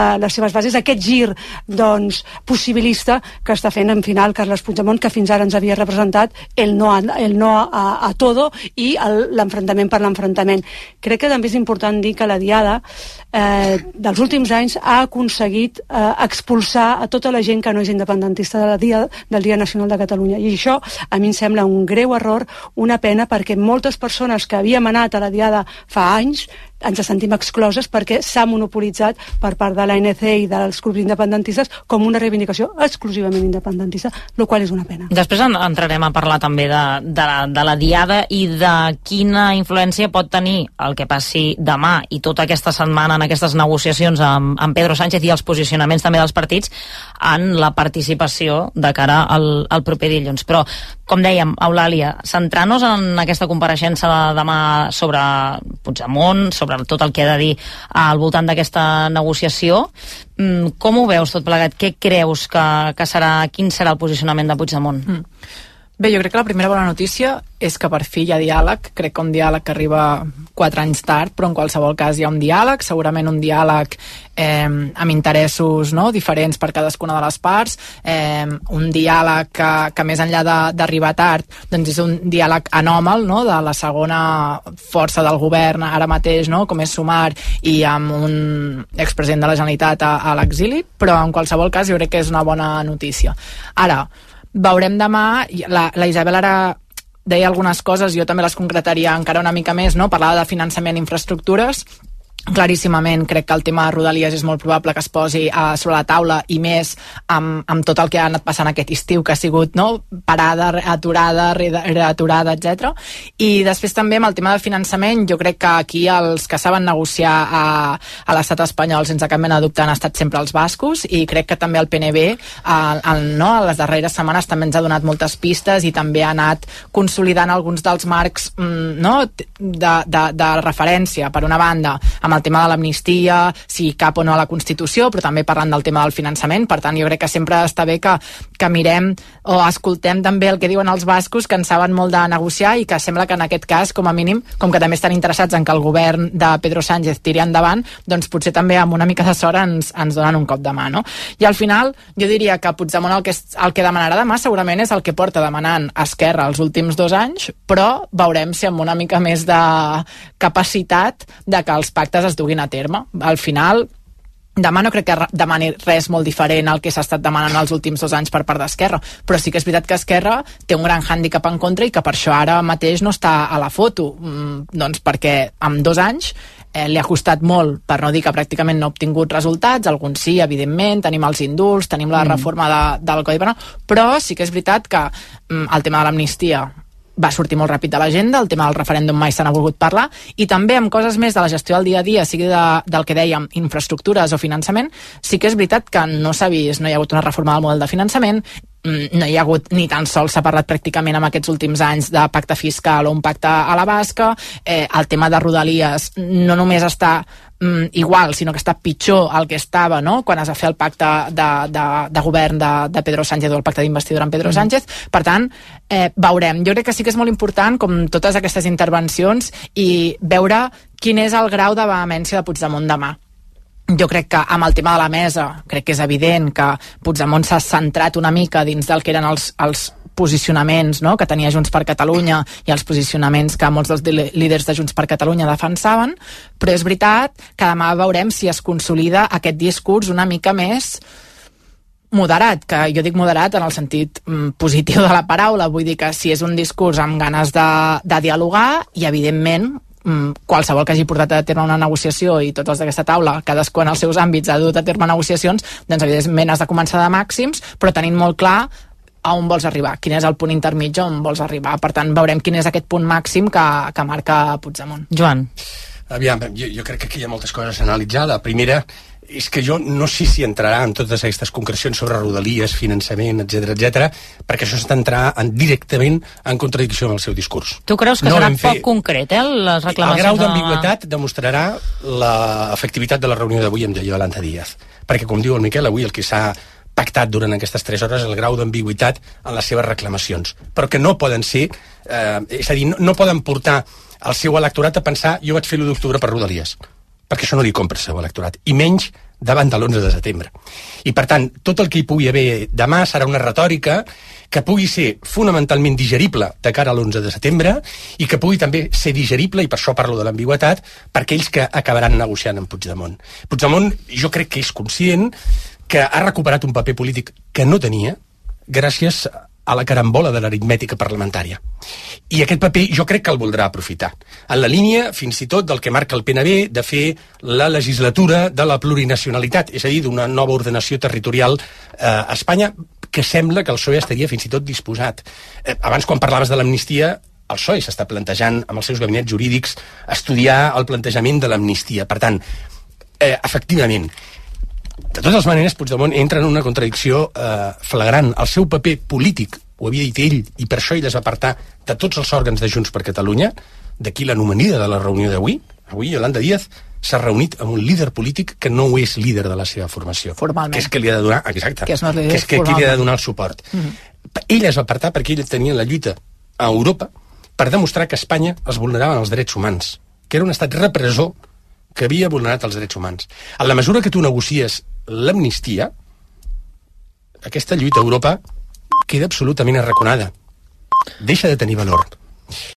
noves bases, aquest gir doncs, possibilista que està fent en final Carles Puigdemont, que fins ara ens havia representat el no a, el no a, a todo i l'enfrontament per l'enfrontament. Crec que també és important dir que la Diada eh, dels últims anys ha aconseguit eh, expulsar a tota la gent que no és independentista de la dia, del Dia Nacional de Catalunya, i això a mi em sembla un greu error, una pena, perquè moltes persones que havíem anat a la Diada fa anys ens sentim excloses perquè s'ha monopolitzat per part de l'A N C i dels grups independentistes com una reivindicació exclusivament independentista, el qual és una pena. Després en, entrarem a parlar també de, de, la, de la Diada i de quina influència pot tenir el que passi demà i tota aquesta setmana en aquestes negociacions amb, amb Pedro Sánchez i els posicionaments també dels partits en la participació de cara al, al proper dilluns. Però, com dèiem, Eulàlia, centrant-nos en aquesta compareixença de demà sobre Puigdemont, sobre tot el que ha de dir al voltant d'aquesta negociació, com ho veus tot plegat? Què creus que, que serà, quin serà el posicionament de Puigdemont? Mm. Bé, jo crec que la primera bona notícia és que per fi hi ha diàleg. Crec que un diàleg que arriba quatre anys tard, però en qualsevol cas hi ha un diàleg, segurament un diàleg eh, amb interessos, no?, diferents per cadascuna de les parts, eh, un diàleg que, que més enllà d'arribar tard, doncs és un diàleg anòmal, no?, de la segona força del govern ara mateix, no?, com és Sumar, i amb un expresident de la Generalitat a, a l'exili, però en qualsevol cas jo crec que és una bona notícia. Ara, veurem demà, la, la Isabel ara deia algunes coses, jo també les concretaria encara una mica més, no? Parlava de finançament i infraestructures. Claríssimament crec que el tema de Rodalies és molt probable que es posi uh, sobre la taula, i més amb, amb tot el que ha anat passant aquest estiu, que ha sigut, no?, parada, aturada, reaturada, etcètera. I després també amb el tema del finançament, jo crec que aquí els que saben negociar a, a l'estat espanyol sense cap mena de dubte han estat sempre els bascos, i crec que també el P N B uh, el, no, a les darreres setmanes també ens ha donat moltes pistes i també ha anat consolidant alguns dels marcs mm, no, de, de, de referència, per una banda, amb el tema de l'amnistia, si cap o no a la Constitució, però també parlant del tema del finançament. Per tant, jo crec que sempre està bé que, que mirem o escoltem també el que diuen els bascos, que en saben molt de negociar, i que sembla que en aquest cas, com a mínim, com que també estan interessats en que el govern de Pedro Sánchez tiri endavant, doncs potser també amb una mica de sort ens, ens donen un cop de mà, no? I al final, jo diria que Puigdemont el que, el que demanarà demà segurament és el que porta demanant Esquerra els últims dos anys, però veurem si amb una mica més de capacitat de que els pactes es duguin a terme. Al final, demà no crec que demani res molt diferent al que s'ha estat demanant els últims dos anys per part d'Esquerra, però sí que és veritat que Esquerra té un gran hàndicap en contra i que per això ara mateix no està a la foto, mm, doncs perquè en dos anys eh, li ha costat molt, per no dir que pràcticament no ha obtingut resultats, alguns sí, evidentment, tenim els indults, tenim la reforma de, del Codi Penal, però sí que és veritat que mm, el tema de l'amnistia va sortir molt ràpid de l'agenda, el tema del referèndum mai se n'ha volgut parlar, i també amb coses més de la gestió del dia a dia, sigui de, del que dèiem, infraestructures o finançament, sí que és veritat que no s'ha vist, no hi ha hagut una reforma del model de finançament, no hi ha hagut, ni tan sols s'ha parlat pràcticament en aquests últims anys de pacte fiscal o un pacte a la basca, eh, el tema de Rodalies no només està mm, igual, sinó que està pitjor el que estava, no?, quan es va fer el pacte de, de, de govern de, de Pedro Sánchez, o el pacte d'investidura amb Pedro Sánchez. Per tant, eh, veurem. Jo crec que sí que és molt important, com totes aquestes intervencions, i veure quin és el grau de vehemència de Puigdemont demà. Jo crec que amb el tema de la mesa, crec que és evident que Puigdemont s'ha centrat una mica dins del que eren els, els posicionaments, no?, que tenia Junts per Catalunya i els posicionaments que molts dels líders de Junts per Catalunya defensaven, però és veritat que demà veurem si es consolida aquest discurs una mica més moderat, que jo dic moderat en el sentit mm, positiu de la paraula, vull dir que si és un discurs amb ganes de, de dialogar, i evidentment qualsevol que hagi portat a terme una negociació, i tots els d'aquesta taula, cadascú en els seus àmbits ha dut a terme negociacions, doncs evidentment has de començar de màxims, però tenint molt clar a on vols arribar, quin és el punt intermig on vols arribar. Per tant, veurem quin és aquest punt màxim que, que marca Puigdemont. Joan. Aviam, jo, jo crec que aquí hi ha moltes coses a analitzar. La primera és que jo no sé si entrarà en totes aquestes concrecions sobre rodalies, finançament, etcètera, etcètera, perquè això està entrar en, directament en contradicció amb el seu discurs. Tu creus que no serà fer... poc concret, eh, les reclamacions? El grau d'ambigüitat de... demostrarà l'efectivitat de la reunió d'avui amb Yolanda Díaz, perquè, com diu el Miquel, avui el que s'ha pactat durant aquestes tres hores el grau d'ambigüitat en les seves reclamacions, però que no poden ser, eh, és a dir, no, no poden portar el seu electorat a pensar jo vaig fer l'u d'octubre per Rodalies, perquè això no li compra el seu electorat, i menys davant de l'onze de setembre. I, per tant, tot el que hi pugui haver demà serà una retòrica que pugui ser fonamentalment digerible de cara a l'onze de setembre i que pugui també ser digerible, i per això parlo de l'ambigüitat, per aquells que acabaran negociant amb Puigdemont. Puigdemont jo crec que és conscient que ha recuperat un paper polític que no tenia gràcies a la carambola de l'aritmètica parlamentària. I aquest paper jo crec que el voldrà aprofitar. En la línia, fins i tot, del que marca el P N B, de fer la legislatura de la plurinacionalitat, és a dir, d'una nova ordenació territorial eh, a Espanya, que sembla que el P S O E estaria fins i tot disposat. Eh, abans, quan parlaves de l'amnistia, el P S O E s'està plantejant, amb els seus gabinets jurídics, estudiar el plantejament de l'amnistia. Per tant, eh, efectivament, de totes les maneres, Puigdemont entra en una contradicció eh, flagrant. El seu paper polític, ho havia dit ell, i per això ell es va apartar de tots els òrgans de Junts per Catalunya, d'aquí l'anomalia de la reunió d'avui. Avui Yolanda Díaz s'ha reunit amb un líder polític que no és líder de la seva formació. Formalment. Que és que li ha de donar, exacte, que és, no que és que qui li ha de donar el suport. Mm-hmm. Ell es va apartar perquè ell tenia la lluita a Europa per demostrar que a Espanya es vulneraven els drets humans, que era un estat repressor que havia vulnerat els drets humans. En la mesura que tu negocies l'amnistia, aquesta lluita a Europa queda absolutament arraconada. Deixa de tenir valor.